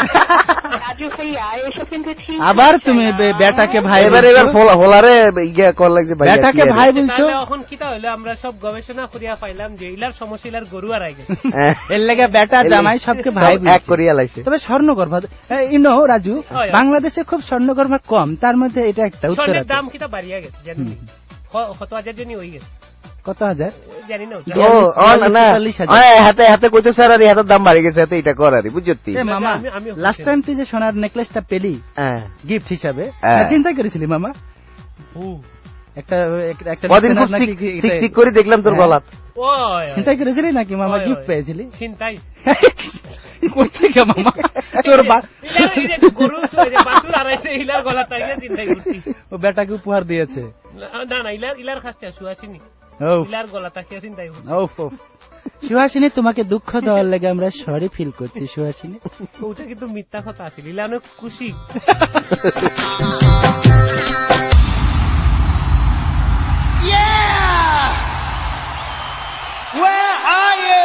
আবার তুমি বেটাকে ভাই, এবার এবার হোলারে ইয়া কর লাগছে, বেটাকে ভাই বলছো। এখন কিটা হইলো, আমরা সব গবেষণা করিয়া পাইলাম যে ইলার সমস্যা ইলার গরু হারাই গেছে, এর লেগে বেটা জামাই সবকে ভাই এক করিয়া লাইছে। তবে স্বর্ণগর্ভা ইনো রাজু, বাংলাদেশে খুব স্বর্ণগর্ভা কম, তার মধ্যে এটা একটা উত্তর। স্বর্ণের দাম কিটা বাড়িয়া গেছে জানি, কত হাজার জনই হয়ে গেছে। কত হাজার জানি না, হাতে হাতে কইতে স্যার, আর হাতের দাম বাড়ি গেছে, হাতে এটা করারি বুঝছি। মামা লাস্ট টাইম তুই যে সোনার নেকলেসটা পেলি গিফট হিসাবে, চিন্তা করেছিলি মামা? একটা একটা করে দেখলাম তোর গলাত, চিন্তা করেছিলি নাকি মামা গিফট পেয়েছিলি? চিন্তাই করতে গে মামা, তোর গরু বাছুর হারাইছে, ইলার গলা তাই চিন্তাই করছি। ও বেটাকে উপহার দিয়েছে? না না, ইলার ইলার কাছে সুহাসিনী, ইলার গলা তাকিয়ে চিন্তাই করছি। সুহাসিনী তোমাকে দুঃখ দেওয়ার লাগে আমরা সরি ফিল করছি সুহাসিনী। ওটা কিন্তু মিথ্যা কথা আছিল, ইলা অনেক খুশি। Where are you?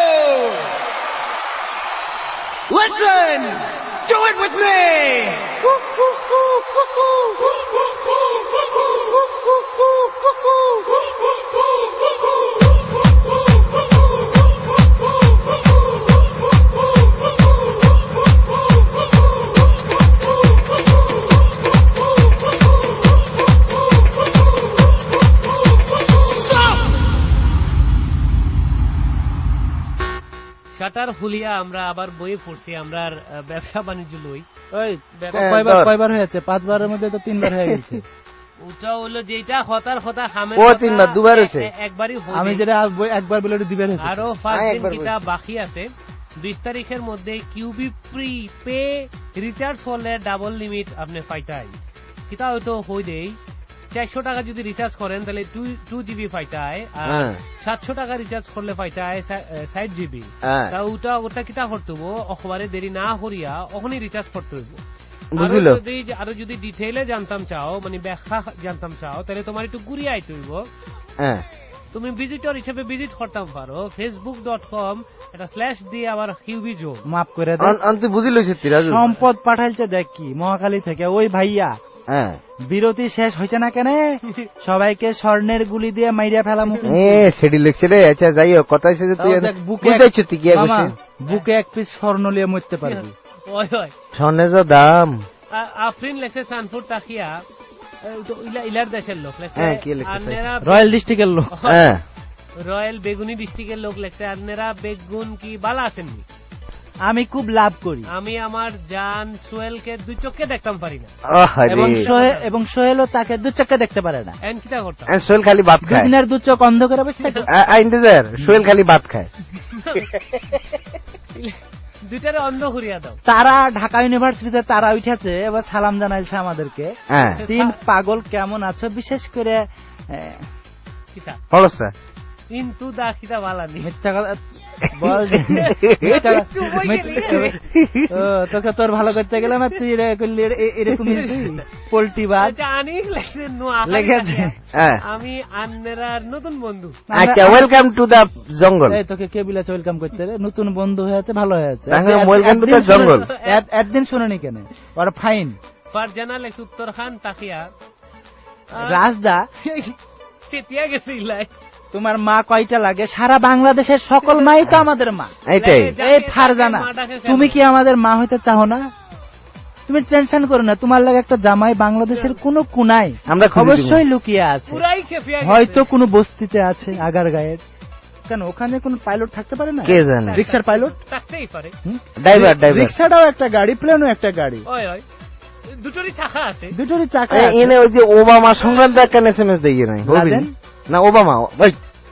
Listen! Do it with me! Shutter ফুলিয়া আমরা আবার বইয়ে পড়ছি, আমরা ব্যবসা বাণিজ্য লই। কয়বার হয়েছে? পাঁচবারের মধ্যে তো তিনবার হয়ে গেছে। ওটা হলো যেটা হতার হতা হামের, ও তিনবার দুবার হয়েছে, একবারই। আমি যেটা একবার বলে দুবার হয়েছে। আরো ফার্স্ট দিন কিটা বাকি আছে, বিশ তারিখের মধ্যে কিউবি প্রি পে রিচার্জ হলে ডাবল লিমিট আপনি পাইতাই। কিটা হয়তো হই দেই চারশো টাকা যদি রিচার্জ করেন তাহলে টু জিবি পাইতায়, আর সাতশো টাকা রিচার্জ করলে পাইতায় ষাট জিবি। তা ওটা ওটা কিটা করতে হবো, অখবারে দেরি না করিয়া ওখানে রিচার্জ করতে হইব। আরো যদি ডিটেইলে জানতাম চাও, মানে ব্যাখ্যা জানতাম চাও, তাহলে তোমার একটু ঘুরিয়ে আইতে হইব। তুমি ভিজিটর হিসেবে ভিজিট করতাম পারো ফেসবুক ডট কম এটা স্ল্যাশ দিয়ে আবার হিউবি জো মাফ করে তুই বুঝিল সম্পদ পাঠাইছে দেখ কি মহাখালী থেকে ওই ভাইয়া। বিরতি শেষ হয়েছে না কেন, সবাইকে স্বর্ণের গুলি দিয়ে মাইরা ফেলাম। সেটি লিখছে রে। আচ্ছা যাই হোক, কথা হচ্ছে যে তুই বুকে এক পিস স্বর্ণ লিয়ে মরতে পারবি। স্বর্ণের যা দাম। আফরিন লেখছে সানপুর তাকিয়া, ইলার দেশের লোক লেখছে, রয়্যাল ডিস্ট্রিক্টের লোক, রয়্যাল বেগুনি ডিস্ট্রিক্টের লোক লেখছে। আপনারা বেগুন কি বালা আছেননি? আমি খুব লাভ করি। আমি আমার জান সোহেলকে দুই চোখে দেখতাম পারি না, এবং সোহেল এবং সোহেলও তাকে দু চোখে দেখতে পারে না। এন কিটা করতাম? সোহেল খালি ভাত খায়, দুদিনের দু চোখ অন্ধ করে বসে থাকে। সোহেল খালি ভাত খায়, দুইটারে অন্ধ করিয়া দাও। তারা ঢাকা ইউনিভার্সিটিতে তারা উঠেছে, এবার সালাম জানাইছে আমাদেরকে। তিন পাগল কেমন আছো, বিশেষ করে কিন্তু দাখিতা বালানি মিথ্যা কথা বল, তোকে তোর ভালো করতে গেলাম তুই এরকম পোল্ট্রি বাদ লেগেছে। আমি আন্নেরার নতুন বন্ধু। আচ্ছা, ওয়েলকাম টু দ্য জঙ্গল। তোকে কে বলেছে ওয়েলকাম করতে? নতুন বন্ধু হয়েছে, ভালো হয়েছে। ওয়েলকাম টু দ্য জঙ্গল একদিন শুনুনি কেন? ওর ফাইন ফারজানা লেখছে উত্তর খান তাকিয়া রাজদা চেতিয়া গেছে ইলাই। তোমার মা কয়টা লাগে? সারা বাংলাদেশের সকল মাই তো আমাদের মা। এইটাই এই ফারজানা, তুমি কি আমাদের মা হইতে চাও না? তুমি টেনশন করো না, তোমার লাগে একটা জামাই বাংলাদেশের কোন কোনায় অবশ্যই লুকিয়ে আছে, হয়তো কোন বস্তিতে আছে আগার গায়ের। কেন ওখানে কোন পাইলট থাকতে পারে না? কে জানে, রিক্সার পাইলট থাকতেই পারে, ড্রাইভার ড্রাইভার রিক্সাটাও একটা গাড়ি, প্লেনও একটা গাড়ি, ওই ওই দুটোরই চাকা আছে, দুটোরই চাকা আছে। এনে ওই যে ওবামা সংক্রান্ত একটা এসএমএস দেই নাই না, ওবামা ভাই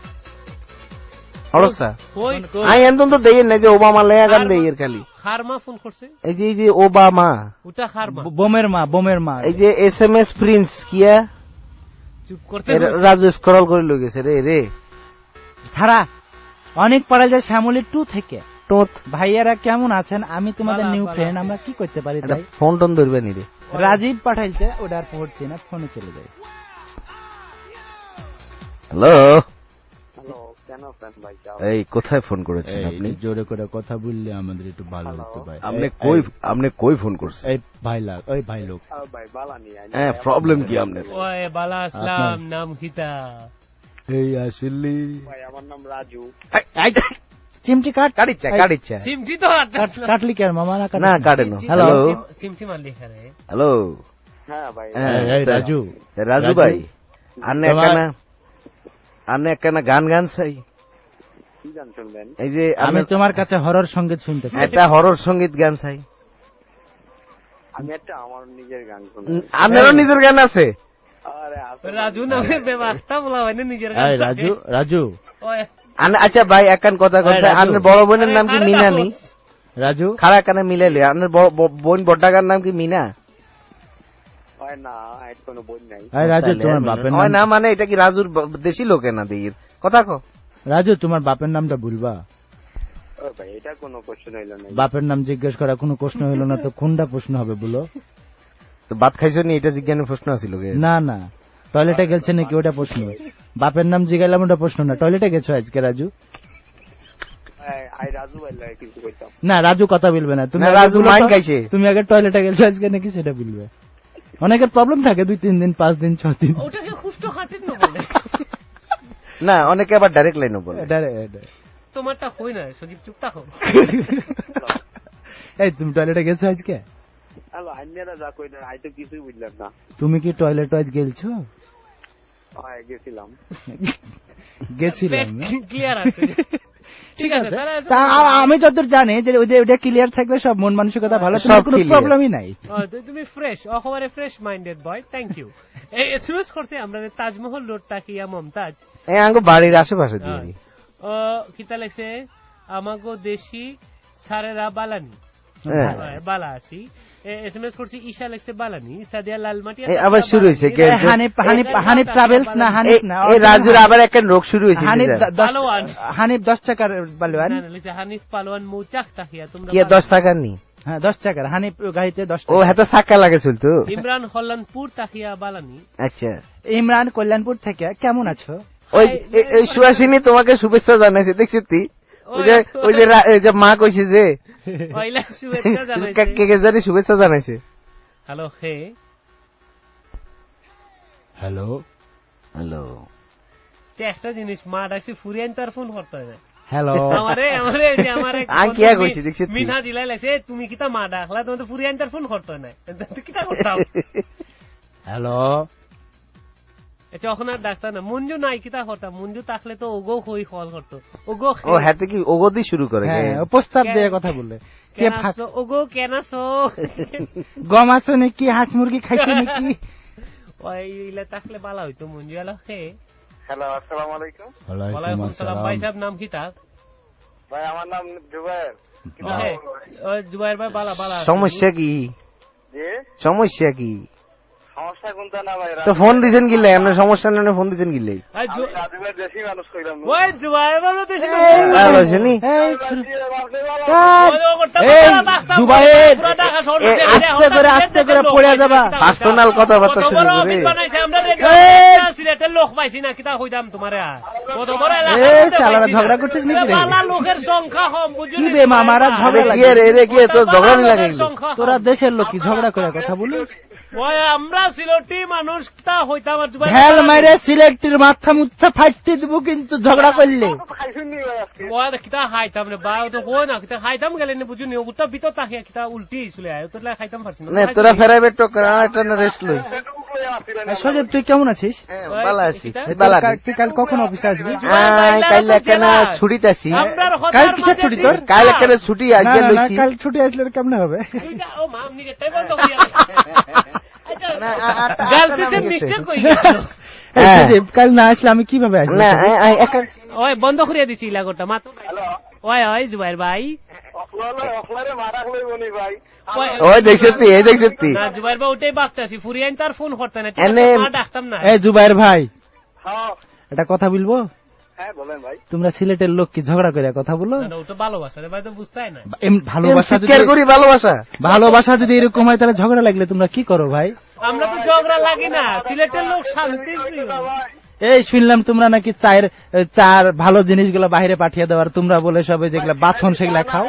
অবস্থা আই এন্দন তো দেই না যে ওবামা লেয়া গান দেই এর খালি খারমা ফোন করছে, এই যে এই যে ওবামা ওটা খারমা বোমের মা, বোমের মা, এই যে এসএমএস প্রিন্স কিয়া চুপ করতে রাজু স্ক্রল করে লই গেছে রে রে ধারা অনেক পড়া যায় শ্যামলী টু থেকে। টোত ভাইয়ারা কেমন আছেন? আমি তোমাদের নিউ ফ্রেন্ড, আমরা কি করতে পারি? তাই ফোন টোন ধরবে নি রে, রাজীব পাঠাইছে, ওটা আর পড়ছি না, ফোনে চলে যায়। হ্যালো হ্যালো, কেন ফ্রেন্ড ভাই? এই কোথায় ফোন করেছেন আপনি? জোরে করে কথা বললে আমাদের একটু ভালো হতো ভাই। আপনি কই আপনি কই ফোন করছেন? এই ভাই লাগ, ওই ভাই লোক। ভাই বালানি। হ্যাঁ, প্রবলেম কি আপনার? ওই বালা আসলাম, নাম কিতা? এই আসলি ভাই আমার নাম রাজু। চিমটি কাট কাটিচ্ছা কাটিচ্ছা সিমটি তো কাটলি কেন মামা? না না কাটেন। হ্যালো, সিমটি মারলি খারে। হ্যালো, হ্যাঁ ভাই। এই রাজু, রাজু ভাই আন্নে একখানা আন্নে একখানা গান গান চাই। কি গান শুনবেন? এই যে আমি তোমার কাছে হরর সঙ্গীত শুনতে চাই, একটা হরর সঙ্গীত গান চাই। আমি একটা আমার নিজের গান শুনব। আপনারও নিজের গান আছে? আরে আছে রাজু নামের ব্যবস্থা বলা হয় না নিজের গান। এই রাজু, রাজু ওই আচ্ছা ভাই একখান কথা কইছে, আপনার বড় বোনের নাম কি মিনানি? রাজু খাড়া কানে মিলাইলে আপনার বোন বড়টাকার নাম কি মিনা? হয় না, এর কোনো বোন নাই। এই রাজু, তোমার বাপের নাম? হয় না মানে এটা কি রাজুর দেশি লোকে না দির কথা কো? রাজু, তোমার বাপের নামটা ভুলবা? ও ভাই, এটা কোনো প্রশ্ন হইল না। বাপের নাম জিজ্ঞেস করা কোনো প্রশ্ন হইল না তো কোনটা প্রশ্ন হবে বলো? তো ভাত খাইছো নি, এটা জিজ্ঞানের প্রশ্ন আছিল? না না, টয়লেটে গেছে নাকি ওটা প্রশ্ন। বাপের নাম জিজ্ঞাইলাম, ওটা প্রশ্ন না। টয়লেটে গেছো আজকে রাজু? আই রাজু বললে কিছু কইতাম না, রাজু কথা বলবে না। তুমি রাজু মাইন খাইছে, তুমি আগে টয়লেটে গেছো আজকে নাকি সেটা বলবে। অনেকের প্রবলেম থাকে, দুই তিন দিন, পাঁচ দিন, ছ দিন। ওটাকে খুষ্ট হাঁটেন না বলে না, অনেকে আবার ডাইরেক্ট লাইনও বলে। তোমারটা কই না, সজীব চুপ থাকো। এই তুমি টয়লেটে গেছো আজকে? হ্যালো, আইনারা যা কইলেন আই তো কিছুই বুঝলাম না। তুমি কি টয়লেট আজ গেলছো? হ্যাঁ, গেছিলাম। গেছিলাম, ক্লিয়ার আছে, ঠিক আছে। আমি যতদূর জানি যে ওটা ক্লিয়ার থাকলে সব মন মানসিকতা ভালো, কোনো প্রবলেমই নাই। তুমি ফ্রেশ, একেবারে fresh minded boy. Thank you. এই এসএমএস করছে আমরা তাজমহল রোড তাকিয়া মমতাজ, এই আঙ্গো বাড়ির আশেপাশে দিয়ে। ও কিতা লেখছে, আমাগো দেশি সারেরা বালানি বালা আছি। এসএমএস করছি ঈশা লেখছে বালানি, সাদিয়া লালমাটি। আবার শুরু হইছে কে? হানিফ হানিফ হানিফ ট্রাভেলস না, হানিফ না, এই রাজুর আবার একটা রোগ শুরু হইছে। হানিফ পালোয়ান, হানিফ দশ টাকার পালোয়ান। না লেখছে হানিফ পালোয়ান মৌচাক তাকিয়া। তোমরা কি দশ টাকার নি? হ্যাঁ, দশ টাকার হানিফ গাড়িতে দশ টাকা। ও হাতে চাকা লাগে চলতো। ইমরান কল্যাণপুর তাকিয়া বালানি। আচ্ছা, ইমরান কল্যাণপুর থেকে কেমন আছো? ওই এই সুহাসিনী তোমাকে শুভেচ্ছা জানাইছে, দেখছিস তুই? ওই যে ওই যে মা কইছে যে ওইলা শুভেচ্ছা জানাইছে, কে কে জানি শুভেচ্ছা জানাইছে। হ্যালো হে, হ্যালো হ্যালো। একটা জিনিস, মা ডাকছি ফুরিয়ান তার ফোন করতে হয় না। হ্যালো আমারে আমারে যে আমারে আই কি কইছি দেখছিস? মিনা দিলাই লাগছে, তুমি কিতা মা ডাকলা, তুমি তো ফুরিয়ান তার ফোন করতে হয় না, কিতা করতাম? হ্যালো আচ্ছা ওখানে আর ডাক্তার না মঞ্জু নাই কিতা করতাম মঞ্জু থাকলে তো ওগো কই কল করতো ওগো ও হাতে কি ওগো দি শুরু করে হ্যাঁ প্রস্তাব দিয়ে কথা বলে কে ফাঁকছো ওগো কেন আছো গম আছো নাকি হাঁস মুরগি খাইছো নাকি ওই ইলা থাকলে ভালো হইতো মঞ্জু এলা খে হ্যালো আসসালামু আলাইকুম ওয়ালাইকুম আসসালাম ভাই সাহেব নাম কি তার ভাই আমার নাম জুবায়ের ওই জুবায়ের ভাই বালা বালা সমস্যা কি জি সমস্যা কি সমস্যা কোনটা না ভাই তো ফোন দিছেন কিলে আপনি সমস্যা না ফোন দিছেন কিলে রাজুভাই দেশি মানুষ কইলাম ওই জুবায়ের ভালো দেশি ভালো আছেন এই জুবায়ের আস্তে করে আস্তে করে পড়ে যাবা পার্সোনাল কথাবার্তা শুরু করে সিলেটের লোক পাইছি না কিতা কইতাম তোমারে কত বড় এ শালারা ঝগড়া করছিস নাকি রে বালা লোকের সংখ্যা কম বুঝলি কি বে মামারা ঝগড়া কি রে রে কি তো ঝগড়া লাগে তোরা দেশের লোক কি ঝগড়া করে কথা বলিস ওই আমরা সিলেটি মানুষ তা হইতাম আর জুবাইর হেল মাইরে সিলেটির মাথা মুথা ফাটতে দিব কিন্তু ঝগড়া করলে ওই কিতা খাইতাম রে বা তো কই না কিতা খাইতাম গেলে না বুঝুনি ওটা ভিতর তাকিয়া কিতা উল্টি চলে আয় তোলা খাইতাম পারছিস না তোরা ফেরাইবে তো করা একটা রেস্ট লই সজীব তুই কেমন আছিস ভালো আছি ভালো তুই কাল কখন অফিসে আসবি কাল কেন ছুটিতে আছি কাল কিসের ছুটি তোর কাল কেন ছুটি আজকে লইছি কাল ছুটি আসলে কেমন হবে ও মা নিজে তাই বন্ধ করিয়া না গালতেছে মিস্টেক কই গেল কাল না আসলে আমি কিভাবে আসব না ওই বন্ধ করিয়া দিছি লাগোটা মা তো ওই ওই জুবাইর ভাই অফলারে মারাক লইবনি ভাই ওই দেখছতি এই দেখছতি না জুবাইর ভাই ওটাই বাকতাছি ফুরিয়ান তার ফোন করতে না মা ডাকতাম না এই জুবাইর ভাই হ্যাঁ এটা কথা বলবো হ্যাঁ বলেন ভাই তোমরা সিলেটের লোক কি ঝগড়া করে কথা বলো না ওটা ভালোবাসা রে ভাই তো বুঝতাই না ভালোবাসা যদি কেয়ার করি ভালোবাসা ভালোবাসা যদি এরকম হয় তাহলে ঝগড়া লাগলে তোমরা কি করো ভাই আমরা তো ঝগড়া লাগি না সিলেটের লোক শান্তি প্রিয় এই শুনলাম তোমরা নাকি চায়ের চার ভালো জিনিসগুলো বাইরে পাঠিয়ে দেওয়ার তোমরা বলে সবে যেগুলো বাছন সেগুলা খাও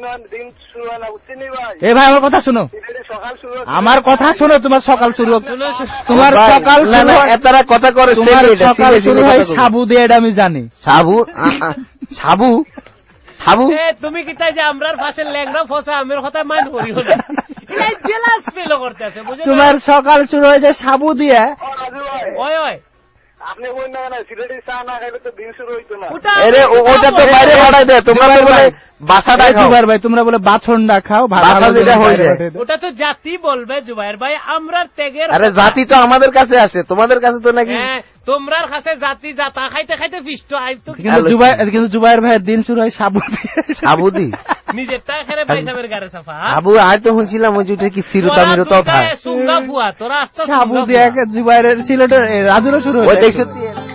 এই ভাই আমার কথা শোনো আমার কথা শোনো তোমার সকাল শুরু তোমার সকাল এতারা কথা করে তোমার সকাল শুরু হয় সাবু দিয়ে এটা আমি জানি সাবু সাবু সাবু তুমি কি তাই যে আমরার পাশে ল্যাংড়া ফসা আমের কথা মান করিও না এই জেলাস ফিল করতেছে বুঝছো তোমার সকাল শুরু হয় যে সাবু দিয়ে ওই ওই আপনি বলেন না না সিলেটি চা না খাইলে তো দিন শুরু হইতো না আরে ওটা তো বাইরে পাঠাই দে তোমরা তো বলে বাসাটা খাও জুবাইর ভাই তোমরা বলে বাছনটা খাও ভালো যেটা হয়ে যায় ওটা তো জাতি বলবে জুবাইর ভাই আমরা ত্যাগের আরে জাতি তো আমাদের কাছে আসে তোমাদের কাছে তো নাকি হ্যাঁ তোমরার কাছে জাতি জাতা খাইতে খাইতে ফিষ্ট আই তো কিন্তু জুবাইর কিন্তু জুবাইর ভাই দিন শুরু হয় সাবু দিয়ে সাবু দি নিজেরটা খেলে পয়সাবের গারে সাফা আবু আজ তো শুনছিলাম ওই যেটা কি সিরুতা মিরুতা থা সুঙ্গা ফুয়া তোরা আস্তে সাবু দিয়ে জুবাইরের সিলেটের রাজুরও শুরু হয় ওই দেখছো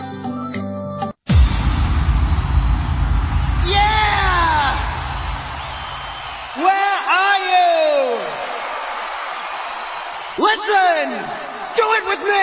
Where are you? Listen! Do it with me!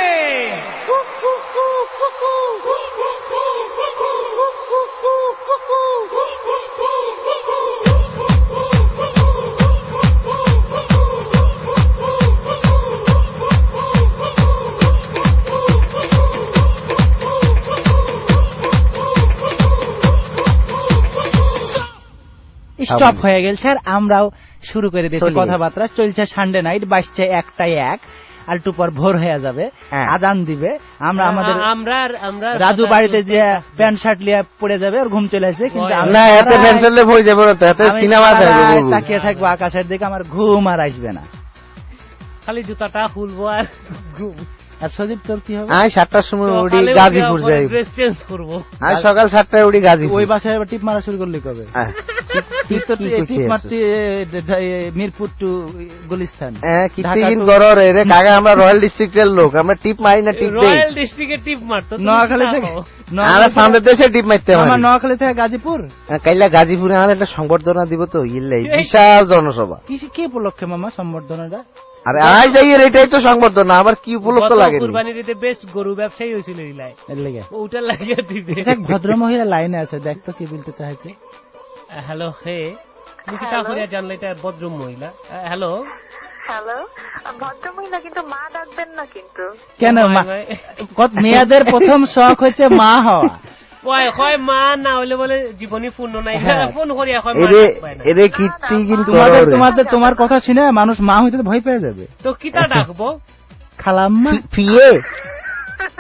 Stop হয়ে গেল স্যার আমরাও শুরু করে দিয়েছি কথাবার্তা চলছে সানডে নাইট বাজছে একটাই এক আর টু পর ভোর হয়ে যাবে আজান দিবে আমরা আমাদের আমরা আমরা রাজু বাড়িতে যে প্যান্ট শার্ট লিয়ে পড়ে যাবে আর ঘুম চলে আসবে কিন্তু না এত প্যান্ট শার্ট লিয়ে পড়ে যাবে না এত সিনেমা দেখব তাকিয়ে থাকবো আকাশের দিকে আমার ঘুম আর আসবে না খালি জুতাটা খুলবো আর ঘুম আর সজীব তোর কি হবে আজ সাতটার সময় উড়ি গাজীপুর যাই ড্রেস চেঞ্জ করব আজ সকাল সাতটায় উড়ি গাজীপুর ওই বাসায় আবার টিপ মারা শুরু করলি কবে টিপ তো টিপ মারতে মিরপুর টু গুলিস্তান হ্যাঁ কিতিন গরর রে কাকা আমরা রয়্যাল ডিস্ট্রিক্টের লোক আমরা টিপ মারি না টিপ দেই রয়্যাল ডিস্ট্রিক্টে টিপ মারতো নোয়াখালী থেকে আমরা সামনে দেশে টিপ মারতে হয় আমরা নোয়াখালী থেকে গাজীপুর কাইলা গাজীপুরে আর একটা সংবর্ধনা দিব তো ইল্লাই বিশাল জনসভা কি কি উপলক্ষে মামা সংবর্ধনাটা আরে আজ যাই এটাই তো সংবর্ধনা আবার কি উপলক্ষ লাগে কুরবানি দিতে বেস্ট গরু ব্যবসায়ী হইছিল ইলাই এর লাগি ওটা লাগিয়ে দিবে এক ভদ্র মহিলা লাইনে আছে দেখ তো কি বলতে চাইছে হ্যালো হে মুকিতা করিয়া জানলে এটা ভদ্র মহিলা হ্যালো হ্যালো ভদ্র মহিলা কিন্তু মা ডাকবেন না কিন্তু কেন মা কত মেয়েদের প্রথম শখ হচ্ছে মা হওয়া কয় কয় মা না হইলে বলে জীবনী পূর্ণ নাই ফোন করিয়া কয় এরে এরে কীর্তি কিন্তু তোমাদের তোমাদের তোমার কথা শুনে মানুষ মা হইতে ভয় পেয়ে যাবে তো কিটা ডাকবো খালাম্মা ফিয়ে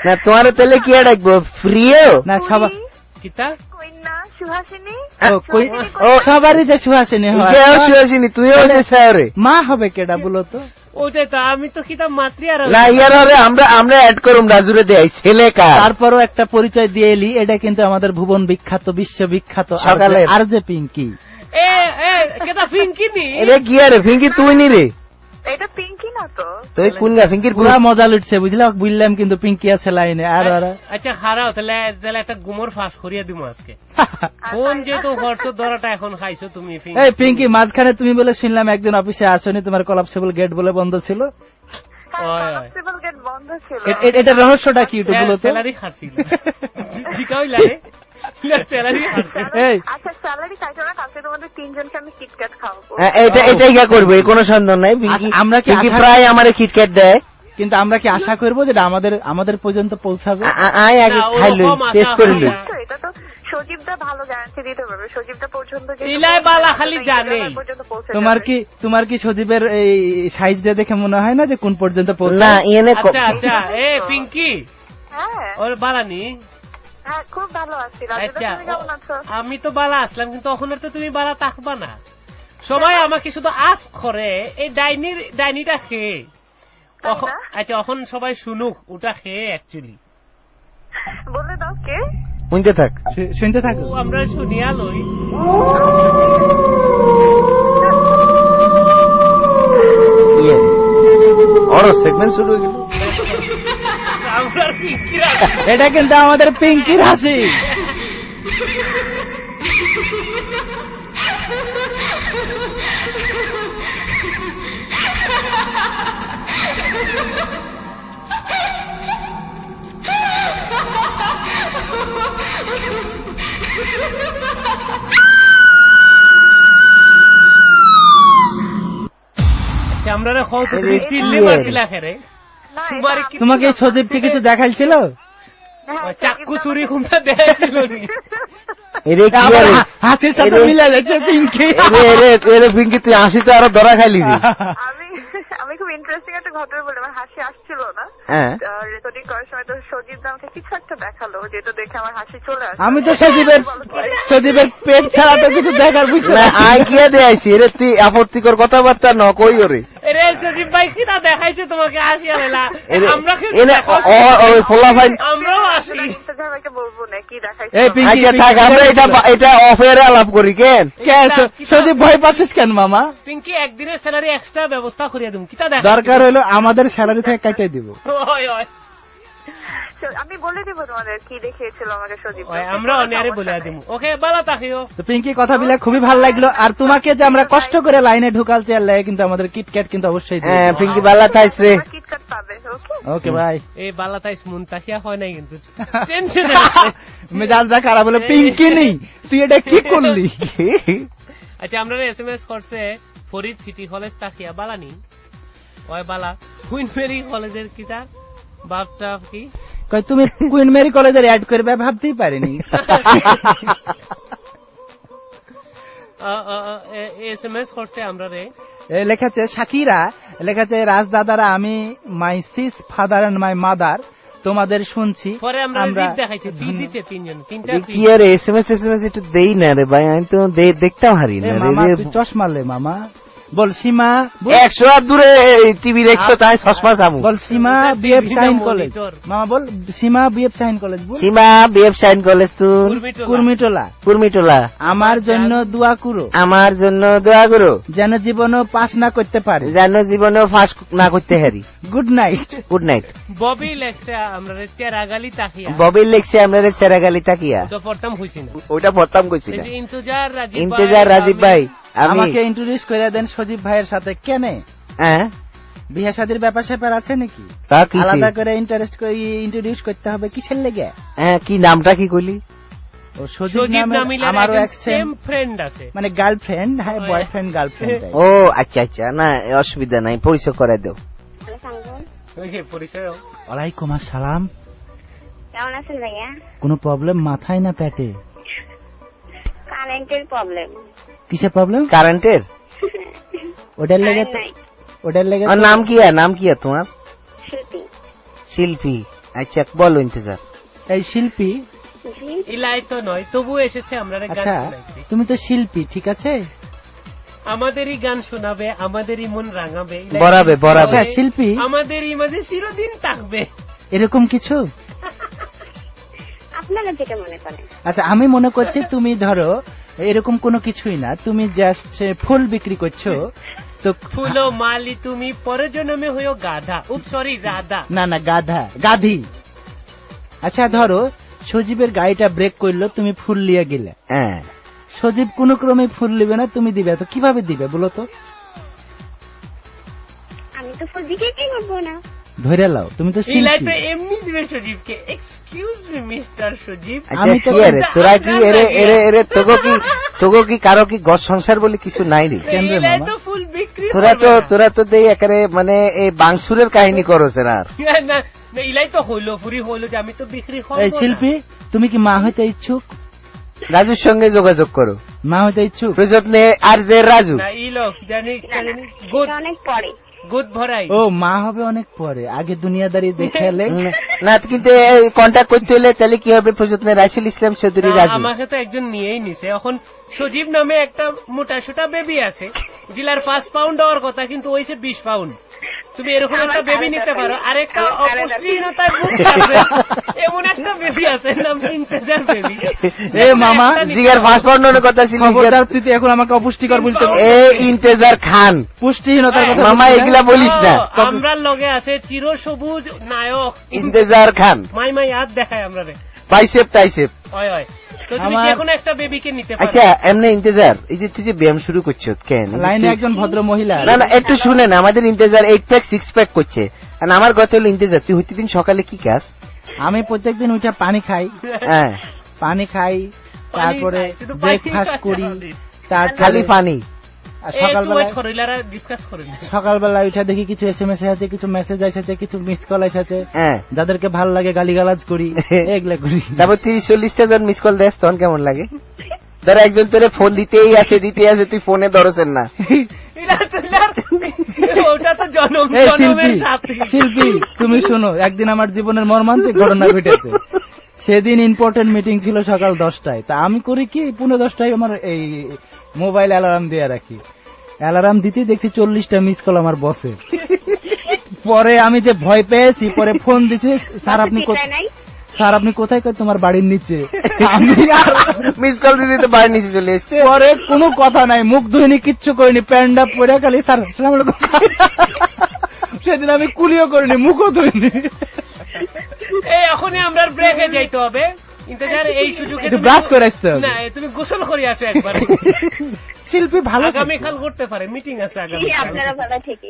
না তোমার তাহলে কি ডাকবো প্রিয় না সবার কিতা কইনা সুহাসিনী ও সবারই যে সুহাসিনী হয় সুহাসিনী তুইও যে স্যারে মা হবে কেডা বলো তো ওটাই তো আমি তো কিতা মাতৃ আর না ইয়ার হবে আমরা আমরা অ্যাড করুম রাজুরে দেই ছেলে কার তারপরও একটা পরিচয় দিয়ে এলি এটা কিন্তু আমাদের ভুবন বিখ্যাত বিশ্ব বিখ্যাত সকালে আর যে পিঙ্কি এ এ কেটা পিঙ্কি নি এরে কি আরে পিঙ্কি তুই নি রে এটা পিঙ্কি না তো তুই কোন গা পিঙ্কির পুরা মজা লুটছে বুঝলা বুঝলাম কিন্তু পিঙ্কি আছে লাইনে আর আর আচ্ছা হারাও তাহলে তাহলে একটা গুমর ফাঁস করিয়া দিমু আজকে কোন যে তো হর্ষ ধরাটা এখন খাইছো তুমি পিঙ্কি এই পিঙ্কি মাঝখানে তুমি বলে শুনলাম একদিন অফিসে আসনি তোমার কলাপসেবল গেট বলে বন্ধ ছিল কলাপসেবল গেট বন্ধ ছিল এটা রহস্যটা কি একটু বলো তো স্যালারি খাচ্ছিল জিকাই লাগে স্যালারি খাচ্ছে এই আচ্ছা স্যালারি খাইছো না কালকে তোমাদের তিনজনকে আমি কিটক্যাট খাওয়াবো এটা এটাই কি করবে কোনো সন্দেহ নাই পিঙ্কি আমরা কি প্রায় আমারে কিটক্যাট দেয় কিন্তু আমরা কি আশা করব যে আমাদের আমাদের পর্যন্ত পৌঁছাবে আই আগে খাইলই টেস্ট করিলই এটা তো সজীবদা ভালো গ্যারান্টি দিতে পারবে সজীবদা পর্যন্ত যে ইলাই বালা খালি জানে তোমার কি তোমার কি সজীবের এই সাইজটা দেখে মনে হয় না যে কোন পর্যন্ত পৌঁছাবে না এনে আচ্ছা আচ্ছা এ পিঙ্কি হ্যাঁ ওর বালানি হ্যাঁ খুব ভালো আছি রাজুদা তুমি কেমন আছো আমি তো বালা আসলাম কিন্তু তখন তো তুমি বালা থাকবা না সবাই আমাকে শুধু আস করে এই ডাইনির ডাইনিটা খেয়ে আচ্ছা এখন সবাই শুনুক ওটা খেয়ে অ্যাকচুয়ালি বলে দাও কে শুনতে থাক শুনতে থাক আমরা শুনিয়া লই ইয়ে ওর সেগমেন্ট শুরু হয়ে গেল এটা কিন্তু আমাদের পিঙ্কির হাসি আমরা তোমাকে সজীবকে কিছু দেখাইছিল চাকু চুরি কোনটা দেখাইছিল হাসির সাথে মিলে যাচ্ছে পিঙ্কি পিঙ্কি তুই হাসি তো আরো ধরা খাইলি আমি খুব ইন্টারেস্টিং একটা ঘটনা বলি আমার হাসি আসছিল না রেকর্ডিং করার সময় তো সজীব আমাকে কিছু একটা দেখালো যেটা দেখে আমার হাসি চলে আসে আমি তো সজীবের সজীবের পেট ছাড়া তো কিছু দেখার বুঝতে আই গিয়ে দেখাইছি রে তুই আপত্তিকর কথাবার্তা ন কই ওরে রে সজীব ভাই কি না দেখাইছে তোমাকে হাসি আলেলা আমরা কি ওই ফোলা ভাই আমরাও আসি আমাকে বলবো না কি দেখাইছে এই পিঙ্কি থাক আমরা এটা এটা অফেয়ারে আলাপ করি কেন সজীব ভয় পাচ্ছিস কেন মামা পিঙ্কি একদিনের স্যালারি এক্সট্রা ব্যবস্থা করিয়া দেব কিটা দেখ দরকার হলো আমাদের স্যালারি থেকে কাটিয়ে দিব ওই ওই আমি বলে দেব তোমাদের কি দেখিয়েছিল আমাকে সজীব আমরা অনিয়ারে বলে দেব ওকে ভালো থাকিও তো পিঙ্কি কথা বলে খুবই ভালো লাগলো আর তোমাকে যে আমরা কষ্ট করে লাইনে ঢুকালছি আর লাগে কিন্তু আমাদের কিটক্যাট কিন্তু অবশ্যই দিই হ্যাঁ পিঙ্কি ভালো থাইস রে কিটক্যাট পাবে ওকে ওকে ভাই এই ভালো থাইস মন তাকিয়া হয় না কিন্তু টেনশন মেজাজ যা খারাপ হলো পিঙ্কি নেই তুই এটা কি করলি আচ্ছা আমরা এসএমএস করছে ফরিদ সিটি কলেজ তাকিয়া বালানি ওই বালা কুইন মেরি কলেজের কিটা বাপটা কি কই তুমি কুইন মেরি কলেজের অ্যাড করবে ভাবতেই পারিনি এসএমএস করছে আমরা রে লেখাছে শাকিরা লেখাছে রাজদাদারা আমি my sis father and my mother তোমাদের শুনছি পরে আমরা রিড দেখাইছি দুই দিছে তিনজন তিনটা কি আর এসএমএস এসএমএস একটু দেই না রে ভাই আমি তো দেখতাম হারি না রে মামা তুই চশমা লে মামা বল সীমা একশো হাত দূরে টিভির একশো তাই চশমা চামু বল সীমা বিএফ সাইন কলেজ মামা বল সীমা বিএফ সাইন কলেজ বল সীমা বিএফ সাইন কলেজ তুই কুরমিটোলা কুরমিটোলা আমার জন্য দোয়া করো আমার জন্য দোয়া করো যেন জীবনও পাস না করতে পারে যেন জীবনও পাস না করতে পারি good night good night Bobby লেখছে আমরা চেরাগালি তাকিয়া ববি লেখছে আমরা চেরাগালি তাকিয়া তো পড়তাম হইছি না ওটা পড়তাম কইছি না ইন্তজার রাজীব ইন্তজার রাজীব ভাই আমাকে ইন্ট্রোডিউস করে দেন সজীব ভাইয়ের সাথে কেন হ্যাঁ বিয়ে শাদীর ব্যাপার স্যাপার আছে নাকি আলাদা করে ইন্টারেস্ট করে ইন্ট্রোডিউস করতে হবে কিসের লেগে হ্যাঁ কি নামটা কি কইলি ও সজীব নামে আমারও এক সেম ফ্রেন্ড আছে মানে গার্লফ্রেন্ড হ্যাঁ বয়ফ্রেন্ড গার্লফ্রেন্ড ও আচ্ছা আচ্ছা না অসুবিধা নাই পরিচয় করে দাও ওকে পরিচয় ওয়ালাইকুম আসসালাম কেমন আছেন ভাইয়া কোনো প্রবলেম মাথায় না পেটে কারেন্টের প্রবলেম কিসের প্রবলেম কারেন্টের ওটার লেগে ওটার লেগে নাম কি নাম কি তোমার শিল্পী শিল্পী আচ্ছা বলো ইন্তজার। এই শিল্পী ইলাই তো নয়, তবু এসেছে আমরা। আচ্ছা তুমি তো শিল্পী, ঠিক আছে, আমাদেরই গান শোনাবে, আমাদেরই মন রাঙাবে, বরাবে বরাবে। শিল্পী আমাদেরই মাঝে চিরদিন থাকবে, এরকম কিছু আপনারা যেটা মনে করেন। আচ্ছা আমি মনে করছি তুমি ধরো এরকম কোনো কিছুই না, তুমি জাস্ট ফুল বিক্রি করছো। তো ফুল ও মালি তুমি পরের জন্মে হইও গাধা। উপ সরি রাধা। না না গাধা, গাধি। আচ্ছা ধরো সজীবের গাড়িটা ব্রেক করলো, তুমি ফুল লিয়ে গেলে, হ্যাঁ সজীব কোন ক্রমে ফুল লিবে না, তুমি দিবে, তো কিভাবে দিবে বলো তো? আমি তো ফুল দিকে কি করবো না, ধরে লাও, তুমি তো শিল্পী। এমনি দিবে সজীবকে। এক্সকিউজ মি মিস্টার সজীব, আমি তো তোরা কি এরে এরে এরে তোগো কি তোগো কি কারো কি ঘর সংসার বলে কিছু নাই রে? তো ফুল বিক্রি তোরা তো তোরা তো দেই একারে মানে এই বাংসুরের কাহিনী করছ না। না না ইলাই তো হইলো ফুরি হইলো যে আমি তো বিক্রি করব। এই শিল্পী তুমি কি মা হইতে ইচ্ছুক? রাজুর সঙ্গে যোগাযোগ করো। মা হইতে ইচ্ছুক? প্রযত্নে আর যে রাজু না ই লোক জানি গুড অনেক পরে গুড ভরাই। ও মা হবে অনেক পরে, আগে দুনিয়াদারি দেখে এলে না, কিন্তু কন্ট্যাক্ট করতে হলে তাহলে কি হবে? প্রযত্নে রাইসুল ইসলাম চৌধুরী রাজু। আমাকে তো একজন নিয়েই নিছে। এখন সজীব নামে একটা মোটা সোটা বেবি আছে, জেলার পাঁচ পাউন্ড হওয়ার কথা, কিন্তু ওইসে বিশ পাউন্ড। তুমি এরকম একটা বেবি নিতে পারো। আর একটা অপুষ্টিহীনতার এমন একটা বেবি আছে, নাম ইন্তেজার বেবি। এ মামা জিগার পাঁচ পাউন্ডের কথা ছিল, তুই এখন আমাকে অপুষ্টিকর বলতে। এ ইন্তেজার খান পুষ্টিহীনতার কথা মামা এগুলা বলিস না। আমরা লগে আছে চির সবুজ নায়ক ইন্তেজার খান। মাই মাই হাত দেখায় আমরা রে, বাইসেপ টাইসেপ। হয় হয়। তো তুমি এখন একটা বেবিকে নিতে পারো। আচ্ছা এমনি ইন্তেজার, এই যে তুই যে ব্যায়াম শুরু করছো কেন? লাইনে একজন ভদ্র মহিলা। না না একটু শুনেন, আমাদের Intezar eight pack six pack করছে। আর আমার কথা হলো ইন্তেজার, তুই হইতে দিন সকালে কি খাস? আমি প্রত্যেকদিন উঠে পানি খাই। হ্যাঁ পানি খাই, তারপরে ব্রেকফাস্ট করি, তার খালি পানি। সকালবেলা উঠে দেখি কিছু এস এম এস আছে, কিছু মেসেজ এসেছে, কিছু মিস কল এসেছে, যাদেরকে ভাল লাগে গালিগালাজ করি, এগুলা করি। তারপর তিরিশ চল্লিশটা জন মিস কল দেস, তখন কেমন লাগে? ধর একজন তোরে ফোন দিতেই আছে দিতেই আছে, তুই ফোনে ধরছেন না। শিল্পী তুমি শোনো, একদিন আমার জীবনের মর্মান্তিক ঘটনা ঘটেছে। সেদিন ইম্পর্টেন্ট মিটিং ছিল সকাল দশটায়। তা আমি করি কি, পুনে দশটায় আমার এই মোবাইল অ্যালার্ম দিয়ে রাখি। অ্যালার্ম দিতে দেখছি চল্লিশটা মিস কল আমার বসে। পরে আমি যে ভয় পেয়েছি, পরে ফোন দিচ্ছি, স্যার আপনি স্যার আপনি কোথায়? কই তোমার বাড়ির নিচে। আমি মিস কল দিতে তো বাড়ির নিচে চলে এসছে। পরে কোনো কথা নাই, মুখ ধুইনি, কিচ্ছু করিনি, প্যান্ট আপ পরে খালি স্যার আসসালামু আলাইকুম। সেদিন আমি কুলিও করিনি, মুখও ধুইনি। এই এখনই আমরা ব্রেকে যাইতে হবে। ইন্তেজার এই সুযোগে ব্রাশ করে আসতে হবে। না তুমি গোসল করে আসো একবার। শিল্পী ভালো, আগামীকাল করতে পারে, মিটিং আছে আগামী। আপনারা ভালো থেকে।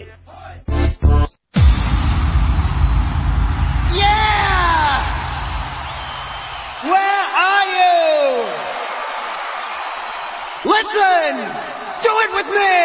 Where are you? Listen! Do it with me!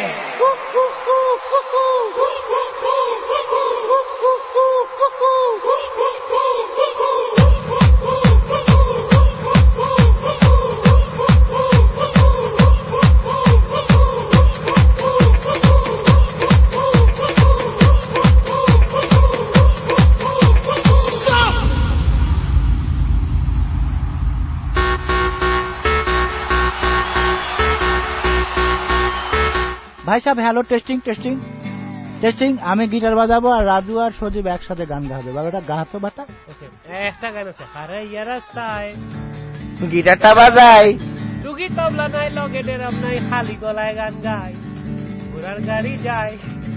ভাই সাহেব হ্যালো, টেস্টিং টেস্টিং টেস্টিং। আমি গিটার বাজাবো আর রাজু আর সজীব একসাথে গান গাবে। বাবাটা গাহাতো বাটা একটা গান আছে, আরে ইয়ারা চাই গিটারটা বাজাই, টুকি তবলা নাই, লগে ডেরাম নাই, খালি গলায় গান গায়, ঘোড়ার গাড়ি যায়।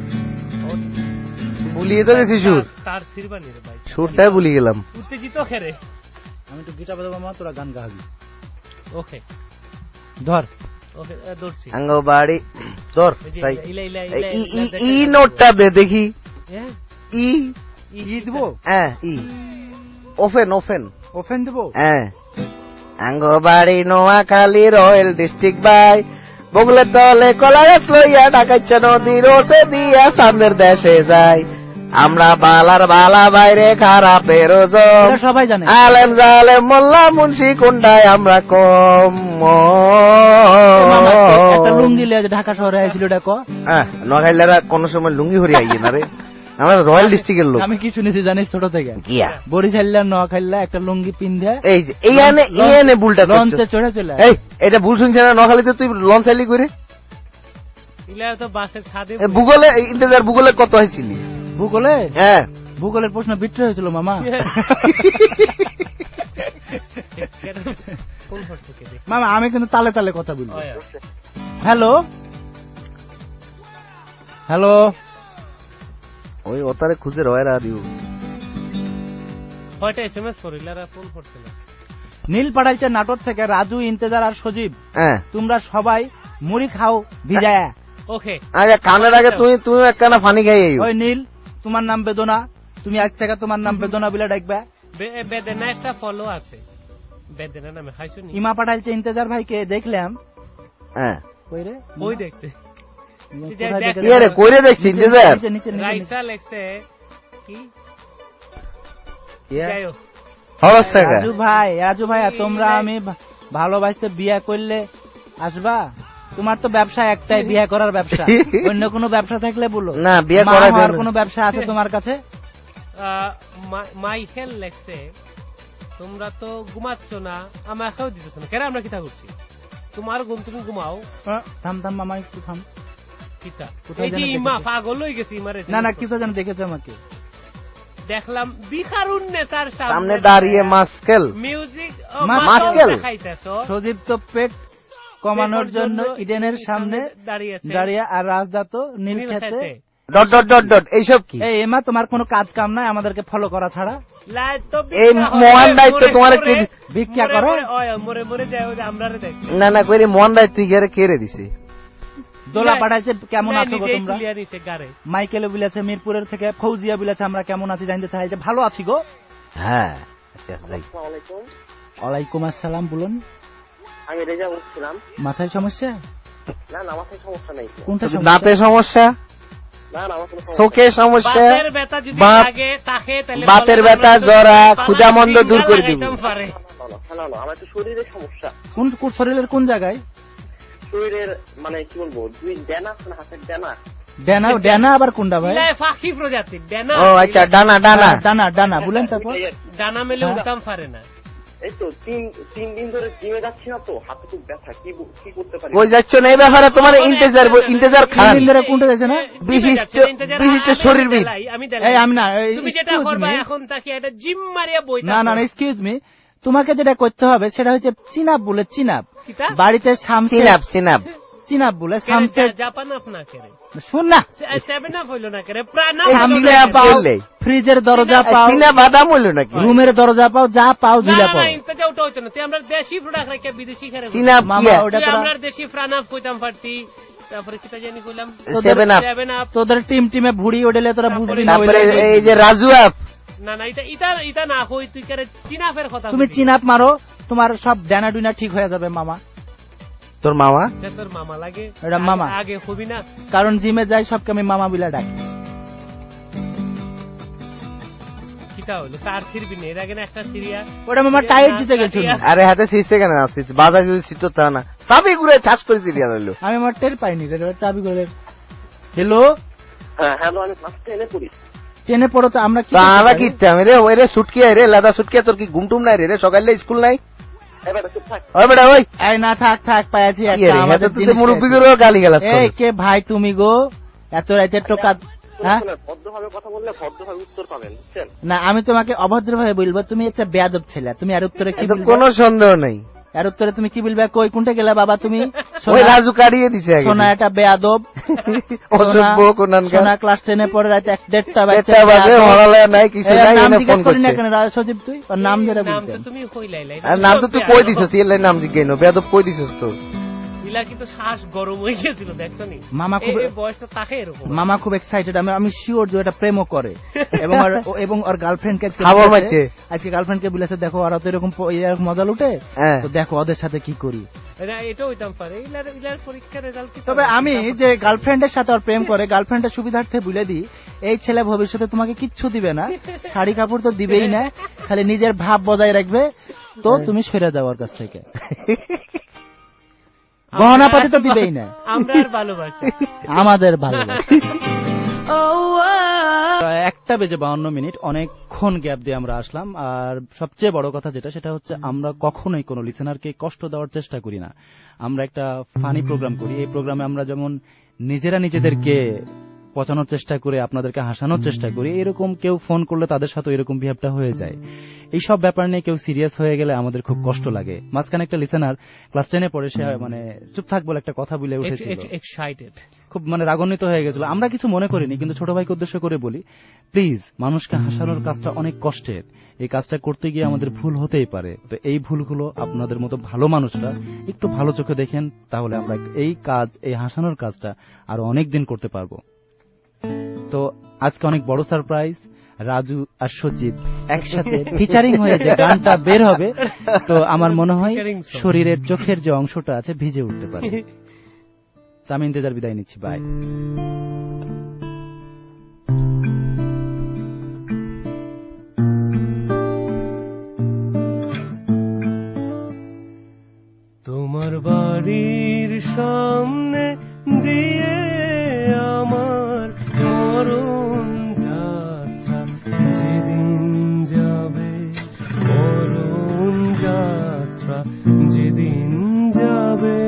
ভুলিয়ে তো গেছি সুর, তার সিরবানি রে ভাই, সুরটাই ভুলে গেলাম। উত্তেজিত খেরে আমি তো গিটার বাজাবো, মা তোরা গান গাবি। ওকে ধর। আঙ্গ বাড়ি ধর। ই নোটটা দে দেখি। ই ই দেবো? হ্যাঁ ই ওপেন ওপেন ওপেন দেবো। হ্যাঁ আঙ্গ বাড়ি নোয়াখালী রয়্যাল ডিস্ট্রিক্ট বাই, বগলে তলে কলা গাছ লইয়া ঢাকাইছে নদীর ওসে দিয়া সামনের দেশে যায়। আমরা বালার বালা বাইরে খারাপের ওজন, সবাই জানে। আলেম জালেম মোল্লা মুন্সি কোনটায় আমরা কম। একটা লুঙ্গি লিয়ে ঢাকা শহরে আইছিল, এটা ক। হ্যাঁ নোয়াখালীরা কোন সময় লুঙ্গি হরি আইয়ে না রে। আমার রয়্যাল ডিস্ট্রিক্টের লোক। আমি কি শুনেছি জানিস ছোট থেকে? কিয়া বরিশাল্লা নোয়াখাইল্লা একটা লুঙ্গি পিন্ধে এই যে এই আনে এই আনে বুলটা লঞ্চে চড়ে চলে। এই এটা ভুল শুনছিস না? নোয়াখালীতে তুই লঞ্চ চাইলি করে ইলা তো বাসের ছাদে ভূগোলে ইন্তেজার ভূগোলে কত হয়েছিলি? ভূগোলে? হ্যাঁ ভূগোলের প্রশ্ন বিট্রে হয়েছিল মামা। মামা আমি কিন্তু তালে তালে কথা বলি। হ্যালো হ্যালো ওই ওতারে খুঁজে রয়ের আর ইউ কয়টা এসএমএস করিলারা ফোন করতে না। নীল পাড়াইছে নাটোর থেকে রাজু, ইন্তেজার আর সজীব। হ্যাঁ তোমরা সবাই মুড়ি খাও ভিজায়া। ওকে আগে কানের আগে তুমি তুমি একখানা পানি খাই। ওই নীল তোমার নাম বেদনা, তুমি আজ থেকে তোমার নাম বেদনা বলে ডাকবে। বেদনা একটা ফলো আছে, বেদনা নামে খাইছো নি? ইমা পাঠাইছে ইন্তেজার ভাইকে দেখলাম। হ্যাঁ কই রে? ওই দেখছে কি রে কইরে দেখছি ইন্তেজার রাইসা লেখছে কি যায়ও। রাজু ভাই রাজু ভাইয়া তোমরা আমি ভালোবাসতে বিয়ে করলে আসবা? তোমার তো ব্যবসা একটাই, বিয়ে করার ব্যবসা। অন্য কোনো ব্যবসা থাকলে বলো না। বিয়ে করার কোনো ব্যবসা আছে তোমার কাছে? মাইকেল লেখছে তোমরা তো ঘুমাচ্ছ না, আমাকেও দিতেছ না কেন? আমরা কিতা করছি? তোমার ঘুম তুমি ঘুমাও। থাম থাম মামা একটু থাম। কিতা ইমা পাগল হয়ে গেছি ইমারে। না না কিতা যেন দেখেছে আমাকে। দেখলাম বিখারুন নেতার সামনে দাঁড়িয়ে মাস্কেল মিউজিক মাস্কেল খাইতেছো। সজীব তো পেট কমানোর জন্য ইডেনের সামনে দাঁড়িয়ে আর রাজদা তো নীল খেতে ডট ডট ডট ডট এইসব কি? এই এমা তোমার কোনো কাজ কাম নাই আমাদেরকে ফলো করা ছাড়া? এই মহান দায়িত্ব তোমার কি ভিক্ষা করো? মরে মরে যায় আমরা দেখছি। না না কইরে মহান দায়িত্ব গেরে কেড়ে দিছে। দোলা পাঠাইছে কেমন আছো গো তোমরা? মাইকেল বলেছে মিরপুরের থেকে, ফৌজিয়া বলেছে আমরা কেমন আছি জানতে চাই। যে ভালো আছি গো। হ্যাঁ ওয়ালাইকুম আসসালাম বলুন। আমি রেজা বলছিলাম। মাথায় সমস্যা? না না মাথায় সমস্যা নাই। কোনটা? দাঁতে সমস্যা? না না আমার কোনো চোখে সমস্যা? বাতের ব্যথা যদি লাগে তাকে তাহলে বাতের ব্যথা জরা ক্ষুধামন্দ দূর করে দিব। না না না আমার তো শরীরের সমস্যা। কোন কোন শরীরের কোন জায়গায়? শরীরের মানে কি বলবো দুই ডানা আছে না, হাতের ডানা। ডানা ডানা আবার কোনটা ভাই? ফাঁকি প্রজাতির ডানা। ও আচ্ছা ডানা ডানা ডানা ডানা বলেন। তারপর ডানা মেলে উঠতাম পারে না। এই তো তিন তিন দিন ধরে জিমে যাচ্ছি না তো, হাতে খুব ব্যথা। কি কি করতে পারি? কই যাচ্ছ না? এই ব্যাপারে তোমার ইন্তেজার ইন্তেজার খান দিন ধরে কোনটা যাচ্ছে না? বিশিষ্ট বিশিষ্ট শরীরবিদ। এই আমি না তুমি যেটা করবে এখন তাকে একটা জিম মারিয়া বই। না না এক্সকিউজ মি, তোমাকে যেটা করতে হবে সেটা হচ্ছে চিনাব বলে। চিনাব বাড়িতে সামসে চিনাব চিনাব চিনাব বলে সামসে জাপান আপ না করে শুন না সেভেন আপ হইল না করে প্রাণ ফ্রিজের দরজা পাও, চিনা বাদাম হইল নাকি? রুমের দরজা পাও, যা পাও ঝুলা পাও। ইনতে ওটা হইতো না। আমরা দেশি প্রোডাক্ট রাখে বিদেশি খারে চিনাব মামা ওটা তো আমরা দেশি প্রাণ আপ কইতাম পারতি। তারপরে কিটা জানি কইলাম সেভেন আপ। তোদের টিম টিমে ভুড়ি ওডেলে তোরা বুঝবি না। তারপরে এই যে রাজু আপ। না না এটা এটা এটা না কই তুই করে চিনাপের কথা। তুমি চিনাপ মারো, তোমার সব ডানা ডুনা ঠিক হয়ে যাবে মামা। তোর মামা? তোর মামা লাগে? এটা মামা আগে হবি না, কারণ জিমে যাই সবকে আমি মামা বিলা ডাকি। কিটা হলো তার সিরবি নেই, এর আগে না একটা সিরিয়া ওটা মামা টাইট দিতে গেছিল। আরে হাতে সিস্টে কেন আসছিস? বাজার যদি সিট তো না চাবি ঘুরে ঠাস করে সিরিয়া হলো। আমি আমার টের পাইনি রে চাবি ঘুরে। হ্যালো হ্যাঁ হ্যালো, আমি ক্লাস টেনে পড়ি। টেনে পড়ো তো আমরা কি আমরা কি আমি রে ওই রে সুটকি রে লাদা সুটকি। তোর কি ঘুমটুম নাই রে? সকালে স্কুল নাই? না থাক থাক পাইছি মুরব্বীদেরও গালি গালাজ। এই কে ভাই তুমি গো? এত রাইতে টোকা। ভদ্রভাবে কথা বললে ভদ্রভাবে উত্তর পাবেন। না আমি তোমাকে অভদ্রভাবে বলবো তুমি একটা বেয়াদব ছেলে। তুমি আর উত্তরে কি বলবে? কোনো সন্দেহ নেই। আর উত্তরে তুমি কি বলবে? কই কোনটা গেলা বাবা তুমি? ওই রাজু কাটিয়ে দিছে। সোনা এটা বেয়াদব অযোগ্য কোনানকা। সোনা ক্লাস টেনে পড়ে রাতে দেড়টা বাজে হরালে নাই কিছু নাই। নাম জিজ্ঞেস করি না কেন সজীব? তুই ওর নাম ধরে বলতে। নাম তো তুমি কইলাই। আর নাম তো তুই কই দিছস? এর নাম জিজ্ঞেস নো বেয়াদব কই দিছস তো? ইলা কিন্তু শ্বাস গরম হয়ে গিয়েছিল দেখছনি। মামা খুব এই বয়সটা থাকে এরকম। মামা খুব এক্সাইটেড। আমি আমি শিওর যে এটা প্রেমও করে এবং এবং ওর গার্লফ্রেন্ডকে খাবার মারছে আজকে। গার্লফ্রেন্ডকে বলেছে দেখো ওরা তো এরকম এরকম মজা লুটে, তো দেখো ওদের সাথে কি করি। এটা হইতাম পারে ইলার ইলার পরীক্ষার রেজাল্ট কি। তবে আমি যে গার্লফ্রেন্ডের সাথে ওর প্রেম করে, গার্লফ্রেন্ডের সুবিধার্থে বলে দিই এই ছেলে ভবিষ্যতে তোমাকে কিচ্ছু দিবে না, শাড়ি কাপড় তো দিবেই না, খালি নিজের ভাব বজায় রাখবে। তো তুমি সরে যাও ওর কাছ থেকে। গহনা পাতি তো দিবেই না। আমরা ভালোবাসি, আমাদের ভালোবাসি। একটা বেজে বাউন্ন মিনিট অনেকক্ষণ গ্যাপ দিয়ে আমরা আসলাম। আর সবচেয়ে বড় কথা যেটা, সেটা হচ্ছে আমরা কখনোই কোনো লিসেনারকে কষ্ট দেওয়ার চেষ্টা করি না। আমরা একটা ফানি প্রোগ্রাম করি। এই প্রোগ্রামে আমরা যেমন নিজেরা নিজেদেরকে পচানোর চেষ্টা করে আপনাদেরকে হাসানোর চেষ্টা করি, এরকম কেউ ফোন করলে তাদের সাথে এরকম বিহেভটা হয়ে যায়। এই সব ব্যাপার নিয়ে কেউ সিরিয়াস হয়ে গেলে আমাদের খুব কষ্ট লাগে। মাঝখানে একটা লিসেনার ক্লাস টেনে পড়ে, সে মানে চুপ থাক বলে একটা কথা বলে উঠেছিল, খুব মানে রাগান্বিত হয়ে গেছিল। আমরা কিছু মনে করিনি, কিন্তু ছোট ভাইকে উদ্দেশ্য করে বলি, প্লিজ মানুষকে হাসানোর কাজটা অনেক কষ্টের। এই কাজটা করতে গিয়ে আমাদের ভুল হতেই পারে। তো এই ভুলগুলো আপনাদের মতো ভালো মানুষরা একটু ভালো চোখে দেখেন, তাহলে আমরা এই কাজ, এই হাসানোর কাজটা আরো অনেক দিন করতে পারবো। তো আজকে অনেক বড় সারপ্রাইজ, রাজু আর সচিব একসাথে ফিচারিং হয়ে যে গানটা বের হবে, তো আমার মনে হয় শরীরের চোখের যে অংশটা আছে ভিজে উঠতে পারে। আমি ইন্তেজার বিদায় নিচ্ছি, বাই। তোমার বাড়ির সামনে দিয়ে আমার মরণ যাত্রা যেদিন যাবে, মরণ যাত্রা যেদিন যাবে,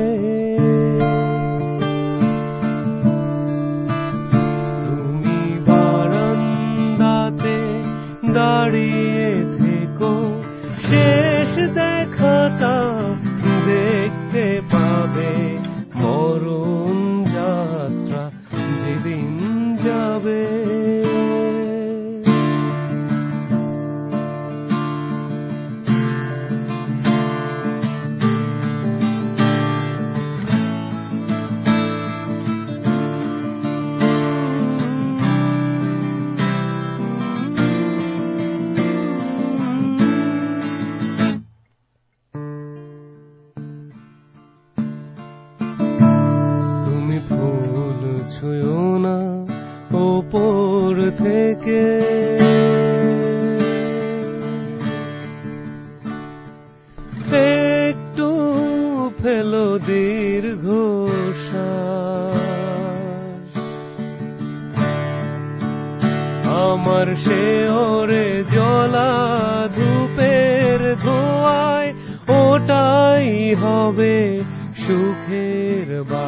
তুমি বারান্দাতে দাঁড়িয়ে থেকো, শেষ দেখাটা দেখতে পাবে, মরণ যাত্রা যেদিন যাবে। ছুঁয়ো না ওপর থেকে, একটু ফেলো দীর্ঘশ্বাস, আমার শেওরে জ্বলা ধূপের ধোঁয়ায় ওটাই হবে সুখের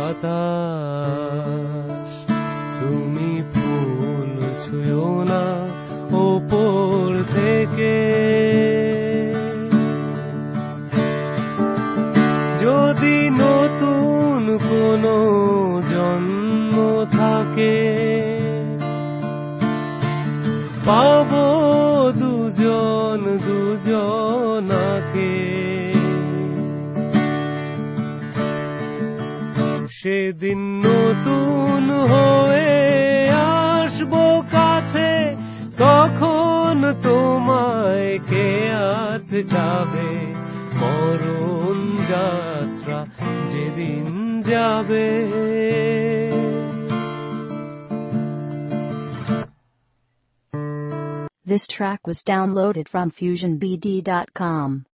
বাতাস। তুমি ফুল ছুঁয়ো না ওপর থেকে, যদি নতুন কোনো জন্ম থাকে, পাবো দুজন দুজনাকে, সেদিন নতুন হয়ে আসবো কাছে, তখন তোমায় কে আটকাবে, মরণ যাত্রা যেদিন যাবে। This track was downloaded from fusion b d dot com.